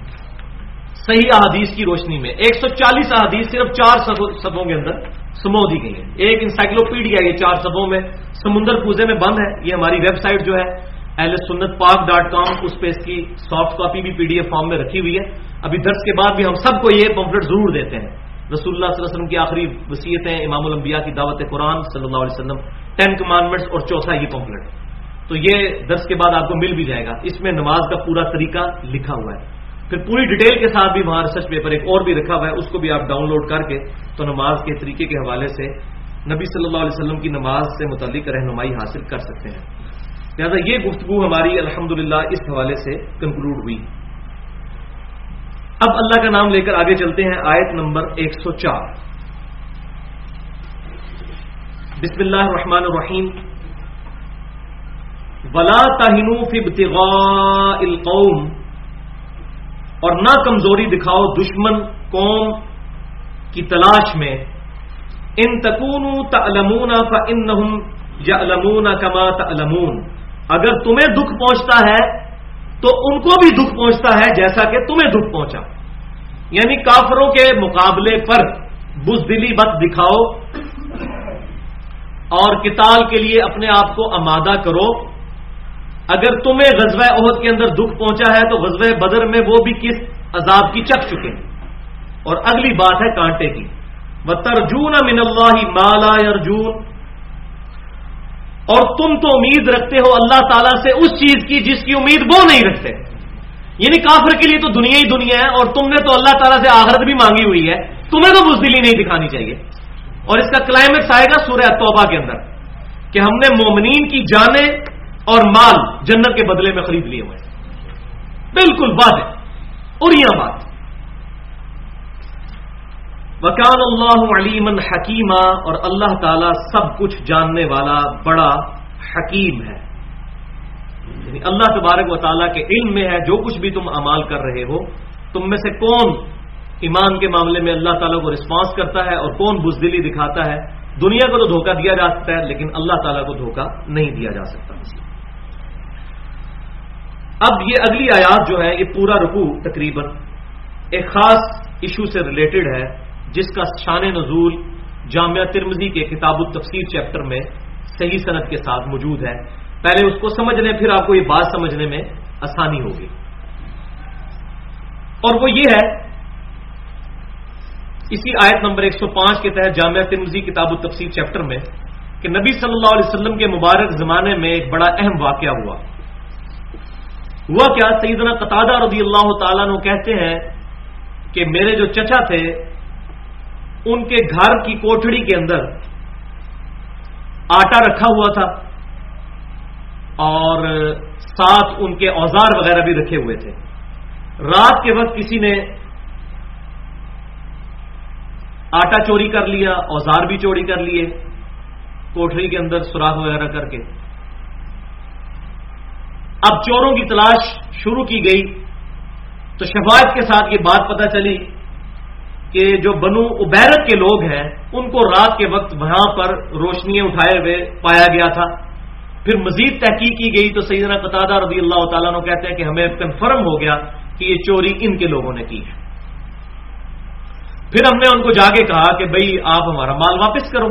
صحیح احادیث کی روشنی میں، ایک سو چالیس احادیث صرف چار صفوں کے اندر سمو دی گئی ہے، ایک انسائکلوپیڈیا یہ چار صفوں میں سمندر پوزے میں بند ہے۔ یہ ہماری ویب سائٹ جو ہے اہل سنت پاک ڈاٹ کام، اس پہ اس کی سافٹ کاپی بھی پی ڈی ایف فارم میں رکھی ہوئی ہے۔ ابھی درس کے بعد بھی ہم سب کو یہ پمفلٹ ضرور دیتے ہیں، رسول اللہ صلی اللہ علیہ وسلم کی آخری وصیتیں، امام الانبیاء کی دعوت قرآن صلی اللہ علیہ وسلم، ٹین کمانڈمنٹس اور چوتھا یہ پمفلٹ، تو یہ درس کے بعد آپ کو مل بھی جائے گا، اس میں نماز کا پورا طریقہ لکھا ہوا ہے، پھر پوری ڈیٹیل کے ساتھ بھی وہاں ریسرچ پیپر ایک اور بھی رکھا ہوا ہے، اس کو بھی آپ ڈاؤن لوڈ کر کے تو نماز کے طریقے کے حوالے سے نبی صلی اللہ علیہ وسلم کی نماز سے متعلق رہنمائی حاصل کر سکتے ہیں۔ لہٰذا یہ گفتگو ہماری الحمدللہ اس حوالے سے کنکلوڈ ہوئی۔ اب اللہ کا نام لے کر آگے چلتے ہیں، آیت نمبر ایک سو چار، بسم اللہ الرحمن الرحیم، وَلَا تَهِنُوا فِي ابْتِغَاءِ الْقَوْمِ، اور نہ کمزوری دکھاؤ دشمن قوم کی تلاش میں، ان تکونوا تعلمون فانہم یعلمون کما تعلمون، اگر تمہیں دکھ پہنچتا ہے تو ان کو بھی دکھ پہنچتا ہے جیسا کہ تمہیں دکھ پہنچا، یعنی کافروں کے مقابلے پر بزدلی مت دکھاؤ اور قتال کے لیے اپنے آپ کو آمادہ کرو۔ اگر تمہیں غزوہ احد کے اندر دکھ پہنچا ہے تو غزوہ بدر میں وہ بھی کس عذاب کی چکھ چکے ہیں۔ اور اگلی بات ہے کانٹے کی، وَتَرْجُونَ مِنَ اللَّهِ مَا لَا يَرْجُونَ، اور تم تو امید رکھتے ہو اللہ تعالیٰ سے اس چیز کی جس کی امید وہ نہیں رکھتے، یعنی کافر کے لیے تو دنیا ہی دنیا ہے، اور تم نے تو اللہ تعالیٰ سے آخرت بھی مانگی ہوئی ہے، تمہیں تو بزدلی نہیں دکھانی چاہیے۔ اور اس کا کلائمیکس آئے گا سورہ توبہ کے اندر کہ ہم نے مومنین کی جانیں اور مال جنت کے بدلے میں خرید لیے ہوئے، بالکل واضح اور یہ بات۔ وَكَانَ اللَّهُ عَلِيمًا حَكِيمًا، اور اللہ تعالیٰ سب کچھ جاننے والا بڑا حکیم ہے، یعنی اللہ تبارک و تعالیٰ کے علم میں ہے جو کچھ بھی تم اعمال کر رہے ہو، تم میں سے کون ایمان کے معاملے میں اللہ تعالیٰ کو رسپانس کرتا ہے اور کون بزدلی دکھاتا ہے۔ دنیا کو تو دھوکہ دیا جا سکتا ہے لیکن اللہ تعالیٰ کو دھوکہ نہیں دیا جا سکتا۔ اب یہ اگلی آیات جو ہے یہ پورا رکوع تقریباً ایک خاص ایشو سے ریلیٹڈ ہے جس کا شان نزول جامعہ ترمذی کے کتاب التفسیر چیپٹر میں صحیح سند کے ساتھ موجود ہے۔ پہلے اس کو سمجھ لیں، پھر آپ کو یہ بات سمجھنے میں آسانی ہوگی۔ اور وہ یہ ہے اسی آیت نمبر ایک سو پانچ کے تحت جامعہ ترمذی کتاب التفسیر چیپٹر میں کہ نبی صلی اللہ علیہ وسلم کے مبارک زمانے میں ایک بڑا اہم واقعہ ہوا ہوا کیا سیدنا قتادہ رضی اللہ تعالیٰ عنہ کہتے ہیں کہ میرے جو چچا تھے ان کے گھر کی کوٹڑی کے اندر آٹا رکھا ہوا تھا اور ساتھ ان کے اوزار وغیرہ بھی رکھے ہوئے تھے. رات کے وقت کسی نے آٹا چوری کر لیا, اوزار بھی چوری کر لیے کوٹڑی کے اندر سوراخ وغیرہ کر کے. اب چوروں کی تلاش شروع کی گئی تو شفاعت کے ساتھ یہ بات پتہ چلی کہ جو بنو عبیرت کے لوگ ہیں ان کو رات کے وقت وہاں پر روشنیاں اٹھائے ہوئے پایا گیا تھا. پھر مزید تحقیق کی گئی تو سیدنا قتادہ رضی اللہ تعالیٰ عنہ کہتے ہیں کہ ہمیں کنفرم ہو گیا کہ یہ چوری ان کے لوگوں نے کی ہے. پھر ہم نے ان کو جا کے کہا کہ بھئی آپ ہمارا مال واپس کرو.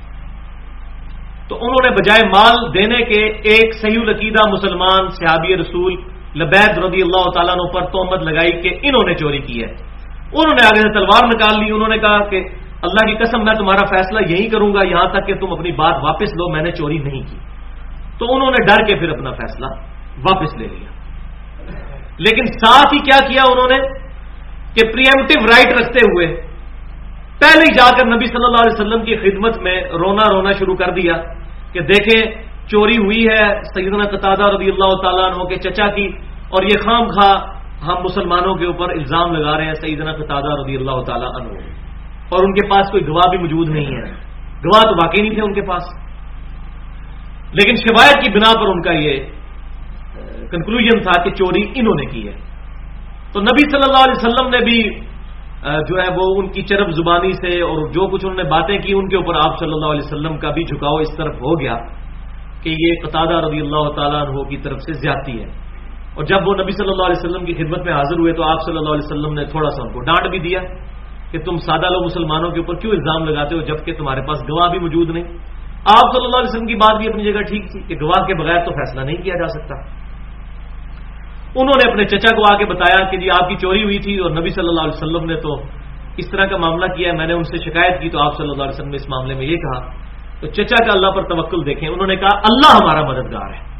تو انہوں نے بجائے مال دینے کے ایک صحیح العقیدہ مسلمان صحابی رسول لبید رضی اللہ تعالیٰ عنہ پر تہمت لگائی کہ انہوں نے چوری کی ہے. انہوں نے آگے سے تلوار نکال لی. انہوں نے کہا کہ اللہ کی قسم میں تمہارا فیصلہ یہی کروں گا یہاں تک کہ تم اپنی بات واپس لو, میں نے چوری نہیں کی. تو انہوں نے ڈر کے پھر اپنا فیصلہ واپس لے لیا. لیکن ساتھ ہی کیا کیا انہوں نے کہ پریمپٹیو رائٹ رکھتے ہوئے پہلے ہی جا کر نبی صلی اللہ علیہ وسلم کی خدمت میں رونا رونا شروع کر دیا کہ دیکھیں چوری ہوئی ہے سیدنا قتادہ رضی اللہ تعالیٰ عنہ کے چچا کی, اور یہ خام خواہ ہم مسلمانوں کے اوپر الزام لگا رہے ہیں سیدنا قتادہ رضی اللہ تعالیٰ عنہ, اور ان کے پاس کوئی گواہ بھی موجود نہیں ہے. گواہ تو واقعی نہیں تھے ان کے پاس, لیکن شوائد کی بنا پر ان کا یہ کنکلوژن تھا کہ چوری انہوں نے کی ہے. تو نبی صلی اللہ علیہ وسلم نے بھی جو ہے وہ ان کی چرب زبانی سے اور جو کچھ انہوں نے باتیں کی ان کے اوپر آپ صلی اللہ علیہ وسلم کا بھی جھکاؤ اس طرف ہو گیا کہ یہ قتادہ رضی اللہ تعالیٰ عنہ کی طرف سے زیادتی ہے. اور جب وہ نبی صلی اللہ علیہ وسلم کی خدمت میں حاضر ہوئے تو آپ صلی اللہ علیہ وسلم نے تھوڑا سا ان کو ڈانٹ بھی دیا کہ تم سادہ لوگ مسلمانوں کے اوپر کیوں الزام لگاتے ہو جبکہ تمہارے پاس گواہ بھی موجود نہیں. آپ صلی اللہ علیہ وسلم کی بات بھی اپنی جگہ ٹھیک تھی کہ گواہ کے بغیر تو فیصلہ نہیں کیا جا سکتا. انہوں نے اپنے چچا کو آ کے بتایا کہ جی آپ کی چوری ہوئی تھی اور نبی صلی اللہ علیہ وسلم نے تو اس طرح کا معاملہ کیا ہے, میں نے ان سے شکایت کی تو آپ صلی اللہ علیہ وسلم نے اس معاملے میں یہ کہا. تو چچا کا اللہ پر توکل دیکھیں, انہوں نے کہا اللہ ہمارا مددگار ہے,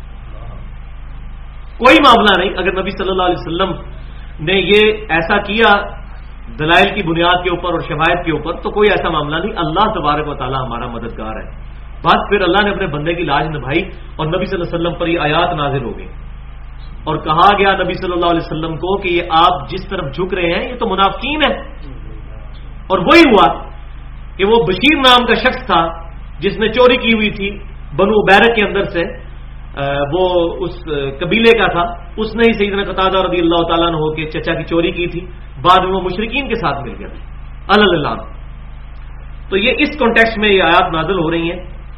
کوئی معاملہ نہیں. اگر نبی صلی اللہ علیہ وسلم نے یہ ایسا کیا دلائل کی بنیاد کے اوپر اور شواہد کے اوپر تو کوئی ایسا معاملہ نہیں, اللہ تبارک و تعالی ہمارا مددگار ہے. بس پھر اللہ نے اپنے بندے کی لاج نبھائی اور نبی صلی اللہ علیہ وسلم پر یہ آیات نازل ہو گئی اور کہا گیا نبی صلی اللہ علیہ وسلم کو کہ یہ آپ جس طرف جھک رہے ہیں یہ تو منافقین ہے. اور وہی ہوا کہ وہ بشیر نام کا شخص تھا جس نے چوری کی ہوئی تھی بنو عبیرہ کے اندر سے, وہ اس قبیلے کا تھا, اس نے ہی سیدنا قتادہ رضی اللہ تعالیٰ عنہ کے چچا کی چوری کی تھی. بعد میں وہ مشرکین کے ساتھ مل گئے تھے اللہ. تو یہ اس کانٹیکسٹ میں یہ آیات نازل ہو رہی ہیں.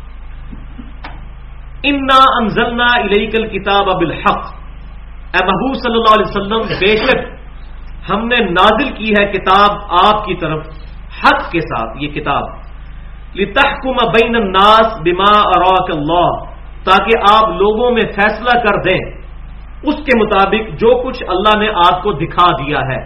انا انزلنا الیک الکتاب بالحق, اے محبوب صلی اللہ علیہ وسلم بے شک ہم نے نازل کی ہے کتاب آپ کی طرف حق کے ساتھ. یہ کتاب لتحکم بین الناس بما اراک اللہ, تاکہ آپ لوگوں میں فیصلہ کر دیں اس کے مطابق جو کچھ اللہ نے آپ کو دکھا دیا ہے.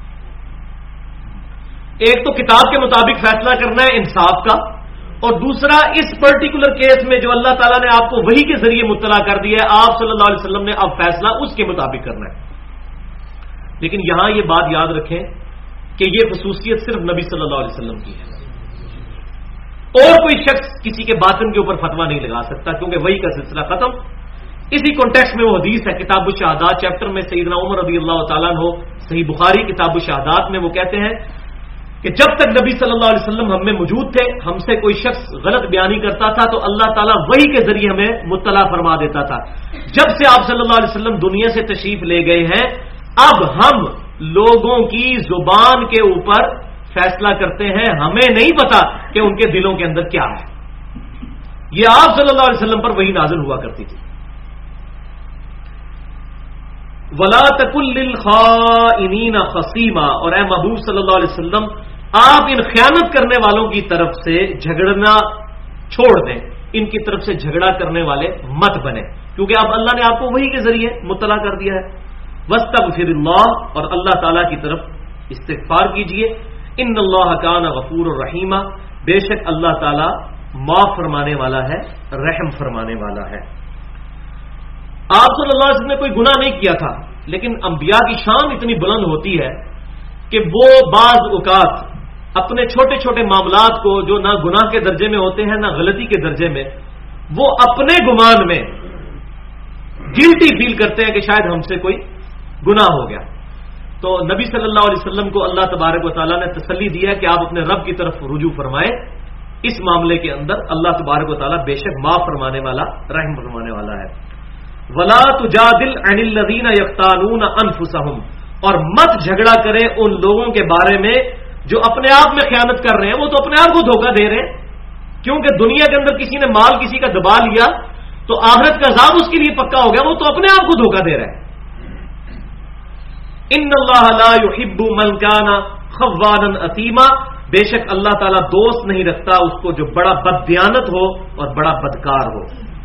ایک تو کتاب کے مطابق فیصلہ کرنا ہے انصاف کا, اور دوسرا اس پرٹیکولر کیس میں جو اللہ تعالیٰ نے آپ کو وحی کے ذریعے مطلع کر دیا ہے آپ صلی اللہ علیہ وسلم نے اب فیصلہ اس کے مطابق کرنا ہے. لیکن یہاں یہ بات یاد رکھیں کہ یہ خصوصیت صرف نبی صلی اللہ علیہ وسلم کی ہے, اور کوئی شخص کسی کے باطن کے اوپر فتویٰ نہیں لگا سکتا کیونکہ وحی کا سلسلہ ختم. اسی کانٹیکسٹ میں وہ حدیث ہے کتاب الشہادات چیپٹر میں سیدنا عمر رضی اللہ تعالیٰ عنہ صحیح بخاری کتاب الشہادات میں وہ کہتے ہیں کہ جب تک نبی صلی اللہ علیہ وسلم ہم میں موجود تھے ہم سے کوئی شخص غلط بیانی کرتا تھا تو اللہ تعالیٰ وحی کے ذریعے ہمیں مطلع فرما دیتا تھا. جب سے آپ صلی اللہ علیہ وسلم دنیا سے تشریف لے گئے ہیں اب ہم لوگوں کی زبان کے اوپر فیصلہ کرتے ہیں, ہمیں نہیں پتا کہ ان کے دلوں کے اندر کیا ہے. یہ آپ صلی اللہ علیہ وسلم پر وحی نازل ہوا کرتی تھی. ولا تکن للخائنین خصیما, اور اے محبوب صلی اللہ علیہ وسلم آپ ان خیانت کرنے والوں کی طرف سے جھگڑنا چھوڑ دیں, ان کی طرف سے جھگڑا کرنے والے مت بنے, کیونکہ اب اللہ نے آپ کو وحی کے ذریعے مطلع کر دیا ہے. وَاسْتَغْفِرِ اللَّهَ، اور اللہ تعالیٰ کی طرف استغفار کیجئے. ان اللہ کان غفور الرحیم، بے شک اللہ تعالیٰ معاف فرمانے والا ہے، رحم فرمانے والا ہے. آپ صلی اللہ علیہ وسلم نے کوئی گناہ نہیں کیا تھا، لیکن انبیاء کی شان اتنی بلند ہوتی ہے کہ وہ بعض اوقات اپنے چھوٹے چھوٹے معاملات کو جو نہ گناہ کے درجے میں ہوتے ہیں نہ غلطی کے درجے میں، وہ اپنے گمان میں گلٹی فیل کرتے ہیں کہ شاید ہم سے کوئی گناہ ہو گیا. تو نبی صلی اللہ علیہ وسلم کو اللہ تبارک و تعالیٰ نے تسلی دی ہے کہ آپ اپنے رب کی طرف رجوع فرمائیں. اس معاملے کے اندر اللہ تبارک و تعالیٰ بے شک معاف فرمانے والا، رحم فرمانے والا ہے. وَلَا تُجَادِلْ عَنِ الَّذِينَ يَخْتَانُونَ أَنفُسَهُمْ، اور مت جھگڑا کرے ان لوگوں کے بارے میں جو اپنے آپ میں خیانت کر رہے ہیں. وہ تو اپنے آپ کو دھوکہ دے رہے ہیں، کیونکہ دنیا کے اندر کسی نے مال کسی کا دبا لیا تو آخرت کا عذاب اس کے لیے پکا ہو گیا. وہ تو اپنے آپ کو دھوکہ دے رہا ہے. ان اللہ لا يحب من كان خوانا اثیما، بے شک اللہ تعالیٰ دوست نہیں رکھتا اس کو جو بڑا بددیانت ہو اور بڑا بدکار ہو.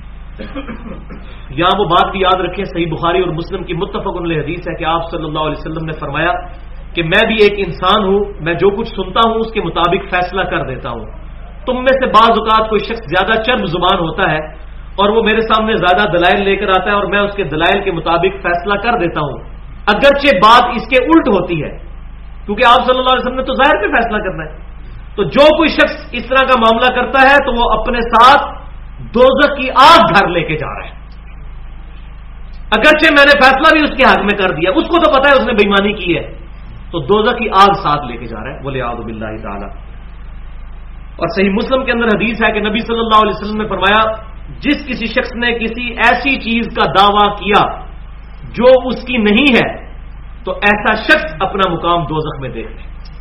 یہاں وہ بات بھی یاد رکھیں، صحیح بخاری اور مسلم کی متفق علیہ حدیث ہے کہ آپ صلی اللہ علیہ وسلم نے فرمایا کہ میں بھی ایک انسان ہوں، میں جو کچھ سنتا ہوں اس کے مطابق فیصلہ کر دیتا ہوں. تم میں سے بعض اوقات کوئی شخص زیادہ چرب زبان ہوتا ہے اور وہ میرے سامنے زیادہ دلائل لے کر آتا ہے اور میں اس کے دلائل کے مطابق فیصلہ کر دیتا ہوں، اگرچہ بات اس کے الٹ ہوتی ہے، کیونکہ آپ صلی اللہ علیہ وسلم نے تو ظاہر پہ فیصلہ کرنا ہے. تو جو کوئی شخص اس طرح کا معاملہ کرتا ہے تو وہ اپنے ساتھ دوزخ کی آگ گھر لے کے جا رہا ہے. اگرچہ میں نے فیصلہ بھی اس کے حق میں کر دیا، اس کو تو پتا ہے اس نے بےایمانی کی ہے، تو دوزخ کی آگ ساتھ لے کے جا رہا ہے. بولے اعوذ باللہ تعالی. اور صحیح مسلم کے اندر حدیث ہے کہ نبی صلی اللہ علیہ وسلم نے فرمایا جس کسی شخص نے کسی ایسی چیز کا دعویٰ کیا جو اس کی نہیں ہے تو ایسا شخص اپنا مقام دوزخ میں دیکھ لے.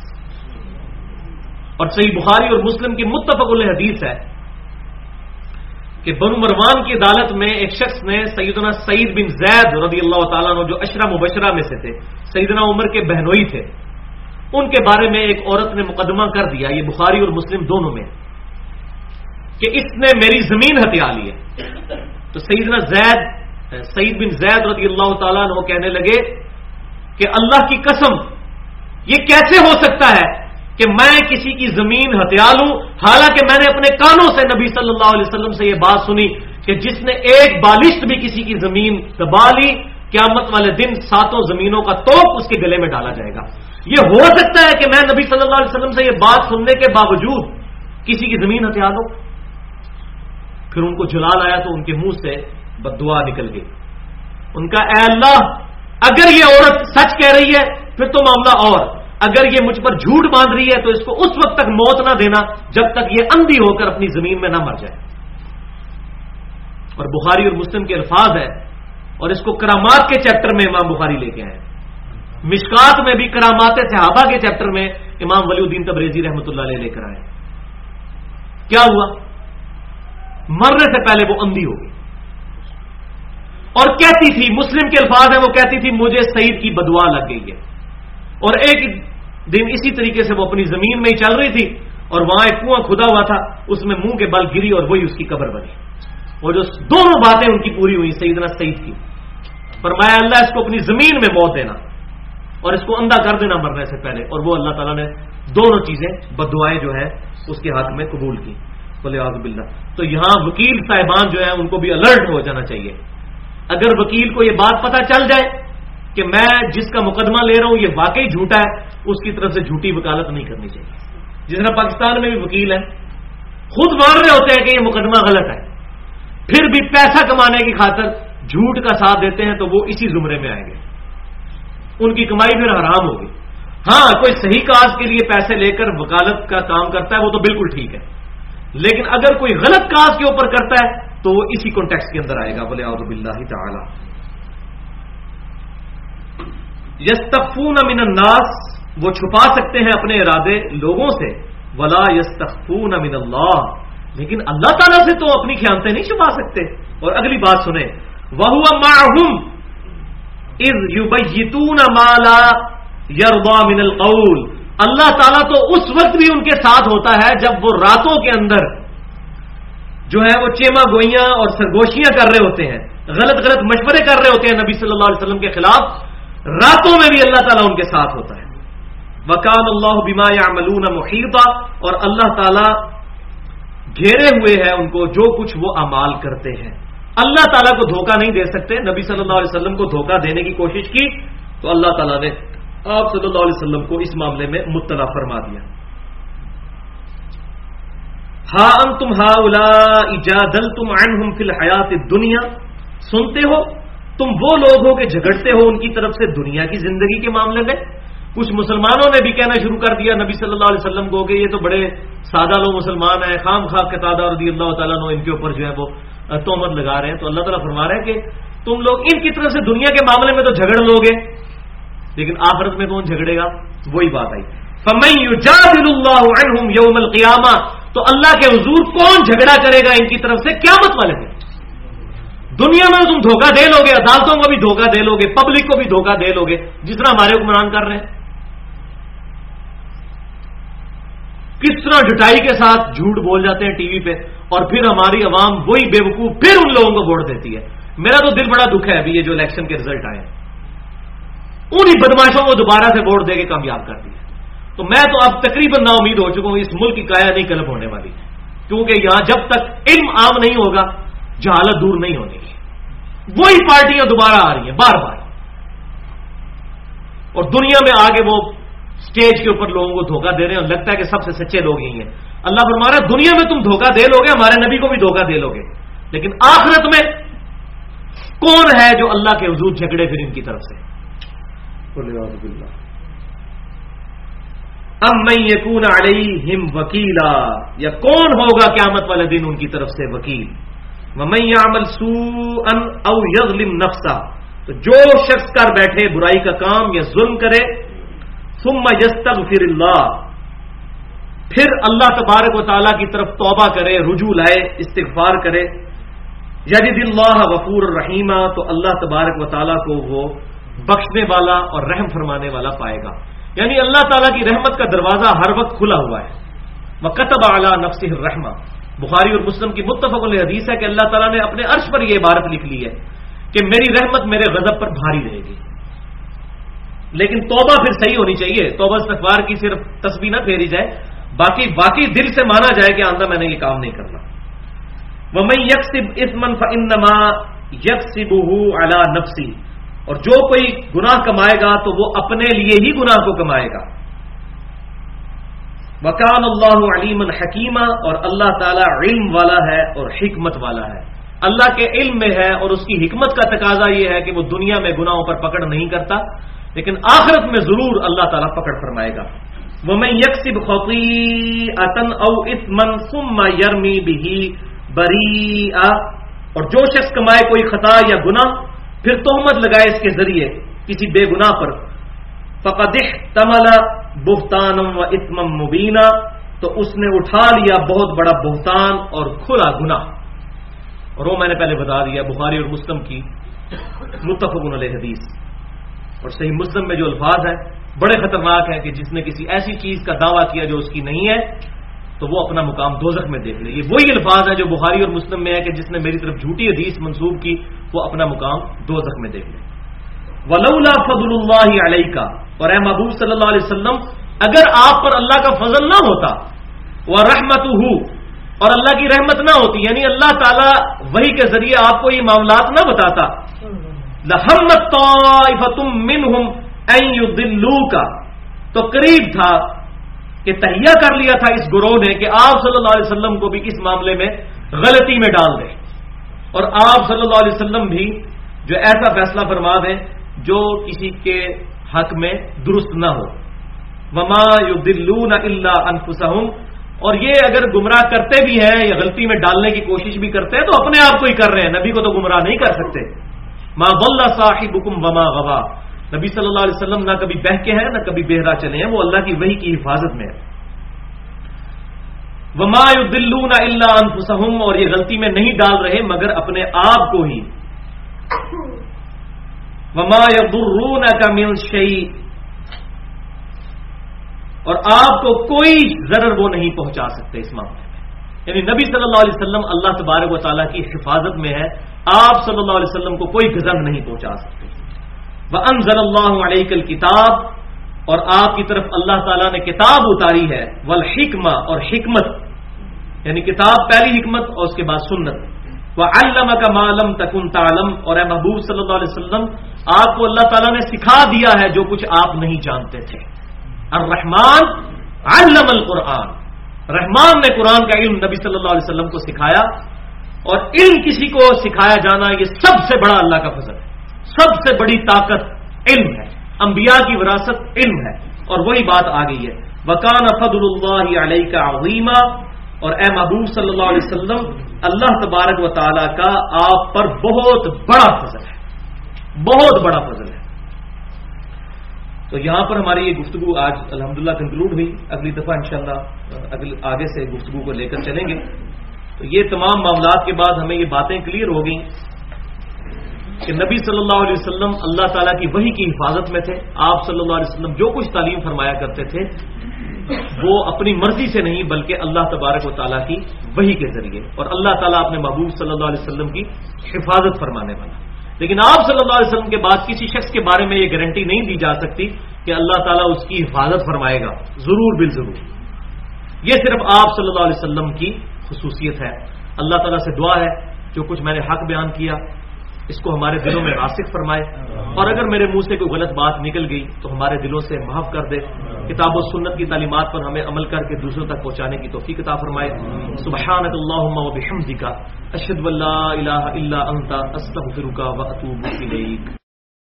اور صحیح بخاری اور مسلم کی متفق علیہ حدیث ہے کہ بنو مروان کی عدالت میں ایک شخص نے سیدنا سعید بن زید رضی اللہ تعالیٰ عنہ جو عشرہ مبشرہ میں سے تھے، سیدنا عمر کے بہنوئی تھے، ان کے بارے میں ایک عورت نے مقدمہ کر دیا، یہ بخاری اور مسلم دونوں میں، کہ اس نے میری زمین ہتھیا لی ہے. تو سیدنا زید سعید بن زید رضی اللہ تعالیٰ عنہ کہنے لگے کہ اللہ کی قسم یہ کیسے ہو سکتا ہے کہ میں کسی کی زمین ہتھیا لوں، حالانکہ میں نے اپنے کانوں سے نبی صلی اللہ علیہ وسلم سے یہ بات سنی کہ جس نے ایک بالشت بھی کسی کی زمین دبا لی قیامت والے دن ساتوں زمینوں کا توپ اس کے گلے میں ڈالا جائے گا. یہ ہو سکتا ہے کہ میں نبی صلی اللہ علیہ وسلم سے یہ بات سننے کے باوجود کسی کی زمین ہتھیا دوں؟ پھر ان کو جلال آیا تو ان کے منہ سے بددعا نکل گئی. ان کا اے اللہ اگر یہ عورت سچ کہہ رہی ہے پھر تو معاملہ اور، اگر یہ مجھ پر جھوٹ باندھ رہی ہے تو اس کو اس وقت تک موت نہ دینا جب تک یہ اندھی ہو کر اپنی زمین میں نہ مر جائے. اور بخاری اور مسلم کے الفاظ ہے، اور اس کو کرامات کے چیپٹر میں امام بخاری لے کے آئے. مشکات میں بھی کرامات صحابہ کے چیپٹر میں امام ولی الدین تبریزی رحمۃ اللہ علیہ لے کر آئے. کیا ہوا؟ مرنے سے پہلے وہ اندھی ہو گئی اور کہتی تھی، مسلم کے الفاظ ہیں، وہ کہتی تھی مجھے سعید کی بدعا لگ گئی ہے. اور ایک دن اسی طریقے سے وہ اپنی زمین میں ہی چل رہی تھی اور وہاں ایک کنواں کھدا ہوا تھا، اس میں منہ کے بل گری اور وہی اس کی قبر بنی. اور جو دونوں باتیں ان کی پوری ہوئی سیدنا سعید کی. فرمایا اللہ اس کو اپنی زمین میں موت دینا اور اس کو اندھا کر دینا مرنے سے پہلے. اور وہ اللہ تعالیٰ نے دونوں چیزیں بددعائیں جو ہیں اس کے حق میں قبول کی. بولے اعوذ باللہ. تو یہاں وکیل صاحبان جو ہیں ان کو بھی الرٹ ہو جانا چاہیے. اگر وکیل کو یہ بات پتہ چل جائے کہ میں جس کا مقدمہ لے رہا ہوں یہ واقعی جھوٹا ہے، اس کی طرف سے جھوٹی وکالت نہیں کرنی چاہیے. جس طرح پاکستان میں بھی وکیل ہیں خود مان رہے ہوتے ہیں کہ یہ مقدمہ غلط ہے، پھر بھی پیسہ کمانے کی خاطر جھوٹ کا ساتھ دیتے ہیں تو وہ اسی زمرے میں آئیں گے، ان کی کمائی پھر حرام ہوگی. ہاں کوئی صحیح کاز کے لیے پیسے لے کر وکالت کا کام کرتا ہے وہ تو بالکل ٹھیک ہے، لیکن اگر کوئی غلط کاز کے اوپر کرتا ہے تو وہ اسی کانٹیکسٹ کے اندر آئے گا. بولے اعوذ باللہ تعالی. یستخفون من الناس، وہ چھپا سکتے ہیں اپنے ارادے لوگوں سے، ولا یستخفون من اللہ، لیکن اللہ تعالیٰ سے تو اپنی خیانتیں نہیں چھپا سکتے. اور اگلی بات سنیں، وَهُوَ مَعَهُمْ إِذْ يُبَيِّتُونَ مَا لَا يَرْضَى مِنَ الْقَوْلِ، اللہ تعالیٰ تو اس وقت بھی ان کے ساتھ ہوتا ہے جب وہ راتوں کے اندر جو ہے وہ چیما گوئیاں اور سرگوشیاں کر رہے ہوتے ہیں، غلط غلط مشورے کر رہے ہوتے ہیں نبی صلی اللہ علیہ وسلم کے خلاف، راتوں میں بھی اللہ تعالیٰ ان کے ساتھ ہوتا ہے. وَكَانَ اللَّهُ بِمَا يَعْمَلُونَ مُحِيطًا، اور اللہ تعالیٰ گھیرے ہوئے ہیں ان کو جو کچھ وہ اعمال کرتے ہیں. اللہ تعالیٰ کو دھوکہ نہیں دے سکتے. نبی صلی اللہ علیہ وسلم کو دھوکہ دینے کی کوشش کی تو اللہ تعالیٰ نے آپ صلی اللہ علیہ وسلم کو اس معاملے میں مطلع فرما دیا. ہا انتم ہؤلاء جادلتم عنہم فی الحیات الدنیا، سنتے ہو تم وہ لوگ ہو کہ جھگڑتے ہو ان کی طرف سے دنیا کی زندگی کے معاملے میں. کچھ مسلمانوں نے بھی کہنا شروع کر دیا نبی صلی اللہ علیہ وسلم کو کہ یہ تو بڑے سادہ لوگ مسلمان ہیں، خام خواہ قتادہ رضی اللہ تعالیٰ عنہ ان کے اوپر جو ہے وہ تہمت لگا رہے ہیں. تو اللہ تعالیٰ فرما رہے ہیں کہ تم لوگ ان کی طرف سے دنیا کے معاملے میں تو جھگڑ لوگے، لیکن آخرت میں کون جھگڑے گا؟ وہی بات آئی. فَمَن يُجَادِلُ اللَّهُ عَنْهُمْ يَوْمَ الْقِيَامَةِ، تو اللہ کے حضور کون جھگڑا کرے گا ان کی طرف سے قیامت والے دن. دنیا میں تم دھوکہ دے لوگے، عدالتوں کو بھی دھوکہ دے لوگے، پبلک کو بھی دھوکہ دے لوگے، جس طرح ہمارے حکمران کر رہے ہیں. کس طرح ڈٹائی کے ساتھ جھوٹ بول جاتے ہیں ٹی وی پہ، اور پھر ہماری عوام وہی بے وقوف پھر ان لوگوں کو ووٹ دیتی ہے. میرا تو دل بڑا دکھ ہے ابھی یہ جو الیکشن کے رزلٹ آئے ہیں، انہی بدماشوں کو دوبارہ سے ووٹ دے کے کامیاب کر دیا. تو میں تو اب تقریباً نا امید ہو چکا ہوں اس ملک کی کایا نہیں کلب ہونے والی، کیونکہ یہاں جب تک علم عام نہیں ہوگا جہالت دور نہیں ہونے کی. وہی پارٹیاں دوبارہ آ رہی ہیں بار بار، اور دنیا میں آگے وہ اسٹیج کے اوپر لوگوں کو دھوکہ دے رہے ہیں اور لگتا ہے کہ سب سے سچے لوگ ہی ہیں. اللہ فرما رہا ہے دنیا میں تم دھوکہ دے لوگے، ہمارے نبی کو بھی دھوکہ دے لوگے، لیکن آخرت میں کون ہے جو اللہ کے حضور جھگڑے پھر ان کی طرف سے؟ اَمَّن يَكُونَ عَلَيْهِمْ وَكِيلًا، یا کون ہوگا قیامت والے دن ان کی طرف سے وکیل. وَمَن يَعْمَلْ سُوءًا أَوْ يَظْلِمْ نَفْسَهُ، تو جو شخص کر بیٹھے برائی کا کام یا ظلم کرے، ثُمَّ يَسْتَغْفِرِ اللَّهَ، پھر اللہ تبارک و تعالیٰ کی طرف توبہ کرے، رجوع لائے، استغفار کرے، یجد اللہ غفور الرحیم، تو اللہ تبارک و تعالیٰ کو وہ بخشنے والا اور رحم فرمانے والا پائے گا. یعنی اللہ تعالیٰ کی رحمت کا دروازہ ہر وقت کھلا ہوا ہے. وَكَتَبَ عَلَى نَفْسِهِ الرَّحْمَةَ، بخاری اور مسلم کی متفق علیہ حدیث ہے کہ اللہ تعالیٰ نے اپنے عرش پر یہ عبارت لکھ لی ہے کہ میری رحمت میرے غضب پر بھاری رہے گی. لیکن توبہ پھر صحیح ہونی چاہیے، توبہ استغفار کی صرف تسبیح نہ پھیری جائے، باقی واقعی دل سے مانا جائے کہ آندہ میں نے یہ کام نہیں کرنا. وَمَن يَكْسِبْ إِثْمًا فَإِنَّمَا يَكْسِبُهُ عَلَى نَفْسِهِ، اور جو کوئی گناہ کمائے گا تو وہ اپنے لیے ہی گناہ کو کمائے گا. وَكَانَ اللَّهُ عَلِيمًا حَكِيمًا، اور اللہ تعالیٰ علم والا ہے اور حکمت والا ہے. اللہ کے علم میں ہے اور اس کی حکمت کا تقاضا یہ ہے کہ وہ دنیا میں گناہوں پر پکڑ نہیں کرتا، لیکن آخرت میں ضرور اللہ تعالیٰ پکڑ فرمائے گا. وَمَن يَكْسِبْ خَطِيئَةً أَوْ إِثْمًا ثُمَّ يَرْمِي بِهِ بَرِيئًا، اور جو شخص کمائے کوئی خطا یا گناہ پھر تہمت لگائے اس کے ذریعے کسی بے گناہ پر، فَقَدِ احْتَمَلَ بُهْتَانًا وَإِثْمًا مُبِينًا، تو اس نے اٹھا لیا بہت بڑا بہتان اور کھلا گناہ. اور وہ میں نے پہلے بتا دیا بخاری اور مسلم کی متفق علیہ حدیث. اور صحیح مسلم میں جو الفاظ ہیں بڑے خطرناک ہیں کہ جس نے کسی ایسی چیز کا دعویٰ کیا جو اس کی نہیں ہے تو وہ اپنا مقام دوزخ میں دیکھ لے. یہ وہی الفاظ ہے جو بخاری اور مسلم میں ہے کہ جس نے میری طرف جھوٹی حدیث منسوب کی وہ اپنا مقام دوزخ میں دیکھ لے. وَلَوْلَا فَضْلُ اللَّهِ عَلَيْكَ، اور اے محبوب صلی اللہ علیہ وسلم اگر آپ پر اللہ کا فضل نہ ہوتا، وَرَحْمَتُهُ، اور اللہ کی رحمت نہ ہوتی، یعنی اللہ تعالیٰ وحی کے ذریعے آپ کو یہ معاملات نہ بتاتا، لَهَمَّتْ طَائِفَةٌ مِّنْهُمْ أَن يُضِلُّوكَ، تو قریب تھا کہ تہیہ کر لیا تھا اس گروہ نے کہ آپ صلی اللہ علیہ وسلم کو بھی اس معاملے میں غلطی میں ڈال دیں، اور آپ صلی اللہ علیہ وسلم بھی جو ایسا فیصلہ فرما دیں جو کسی کے حق میں درست نہ ہو. وَمَا يُضِلُّونَ إِلَّا أَنفُسَهُمْ، اور یہ اگر گمراہ کرتے بھی ہیں یا غلطی میں ڈالنے کی کوشش بھی کرتے ہیں تو اپنے آپ کو ہی کر رہے ہیں، نبی کو تو گمراہ نہیں کر سکتے. مَا ضَلَّ صَاحِبُكُمْ وَمَا غَوَىٰ، نبی صلی اللہ علیہ وسلم نہ کبھی بہکے ہیں نہ کبھی بہرا چلے ہیں، وہ اللہ کی وحی کی حفاظت میں ہے. وَمَا يُضِلُّونَ إِلَّا أَنفُسَهُمْ، اور یہ غلطی میں نہیں ڈال رہے مگر اپنے آپ کو ہی. وَمَا يَضُرُّونَكَ مِنْ شَيْءٍ، اور آپ کو کوئی ضرر وہ نہیں پہنچا سکتے اس معاملے میں. یعنی نبی صلی اللہ علیہ وسلم اللہ تبارک و تعالیٰ کی حفاظت میں ہے، آپ صلی اللہ علیہ وسلم کو کوئی گزن نہیں پہنچا سکتے. وَأَنزَلَ اللَّهُ عَلَيْكَ الْكِتَابَ، اور آپ کی طرف اللہ تعالیٰ نے کتاب اتاری ہے، والحکمہ، اور حکمت، یعنی کتاب پہلی حکمت اور اس کے بعد سنت، وَعَلَّمَكَ مَا لَمْ تَكُنْ تَعْلَمْ، اور اے محبوب صلی اللہ علیہ وسلم آپ کو اللہ تعالیٰ نے سکھا دیا ہے جو کچھ آپ نہیں جانتے تھے۔ الرحمن علم القرآن، رحمان نے قرآن کا علم نبی صلی اللہ علیہ وسلم کو سکھایا، اور علم کسی کو سکھایا جانا یہ سب سے بڑا اللہ کا فضل ہے، سب سے بڑی طاقت علم ہے، انبیاء کی وراثت علم ہے، اور وہی بات آ گئی ہے، وَكَانَ فَضْلُ اللَّهِ عَلَيْكَ عَظِيمًا، اور اے محبوب صلی اللہ علیہ وسلم اللہ تبارک و تعالیٰ کا آپ پر بہت بڑا فضل ہے، بہت بڑا فضل ہے۔ تو یہاں پر ہماری یہ گفتگو آج الحمدللہ کنکلوڈ ہوئی، اگلی دفعہ انشاءاللہ اگلی آگے سے گفتگو کو لے کر چلیں گے۔ تو یہ تمام معاملات کے بعد ہمیں یہ باتیں کلیئر ہو گئیں کہ نبی صلی اللہ علیہ وسلم اللہ تعالیٰ کی وحی کی حفاظت میں تھے، آپ صلی اللہ علیہ وسلم جو کچھ تعلیم فرمایا کرتے تھے وہ اپنی مرضی سے نہیں بلکہ اللہ تبارک و تعالیٰ کی وحی کے ذریعے، اور اللہ تعالیٰ اپنے محبوب صلی اللہ علیہ وسلم کی حفاظت فرمانے والا۔ لیکن آپ صلی اللہ علیہ وسلم کے بعد کسی شخص کے بارے میں یہ گارنٹی نہیں دی جا سکتی کہ اللہ تعالیٰ اس کی حفاظت فرمائے گا، ضرور بالضرور، یہ صرف آپ صلی اللہ علیہ وسلم کی خصوصیت ہے۔ اللہ تعالیٰ سے دعا ہے جو کچھ میں نے حق بیان کیا اس کو ہمارے دلوں میں راسخ فرمائے، اور اگر میرے منہ سے کوئی غلط بات نکل گئی تو ہمارے دلوں سے معاف کر دے، کتاب و سنت کی تعلیمات پر ہمیں عمل کر کے دوسروں تک پہنچانے کی توفیق عطا فرمائے۔ سبحانک اللہم و بحمدک، اشہد ان لا الہ الا انت، استغفرک و اتوب الیک۔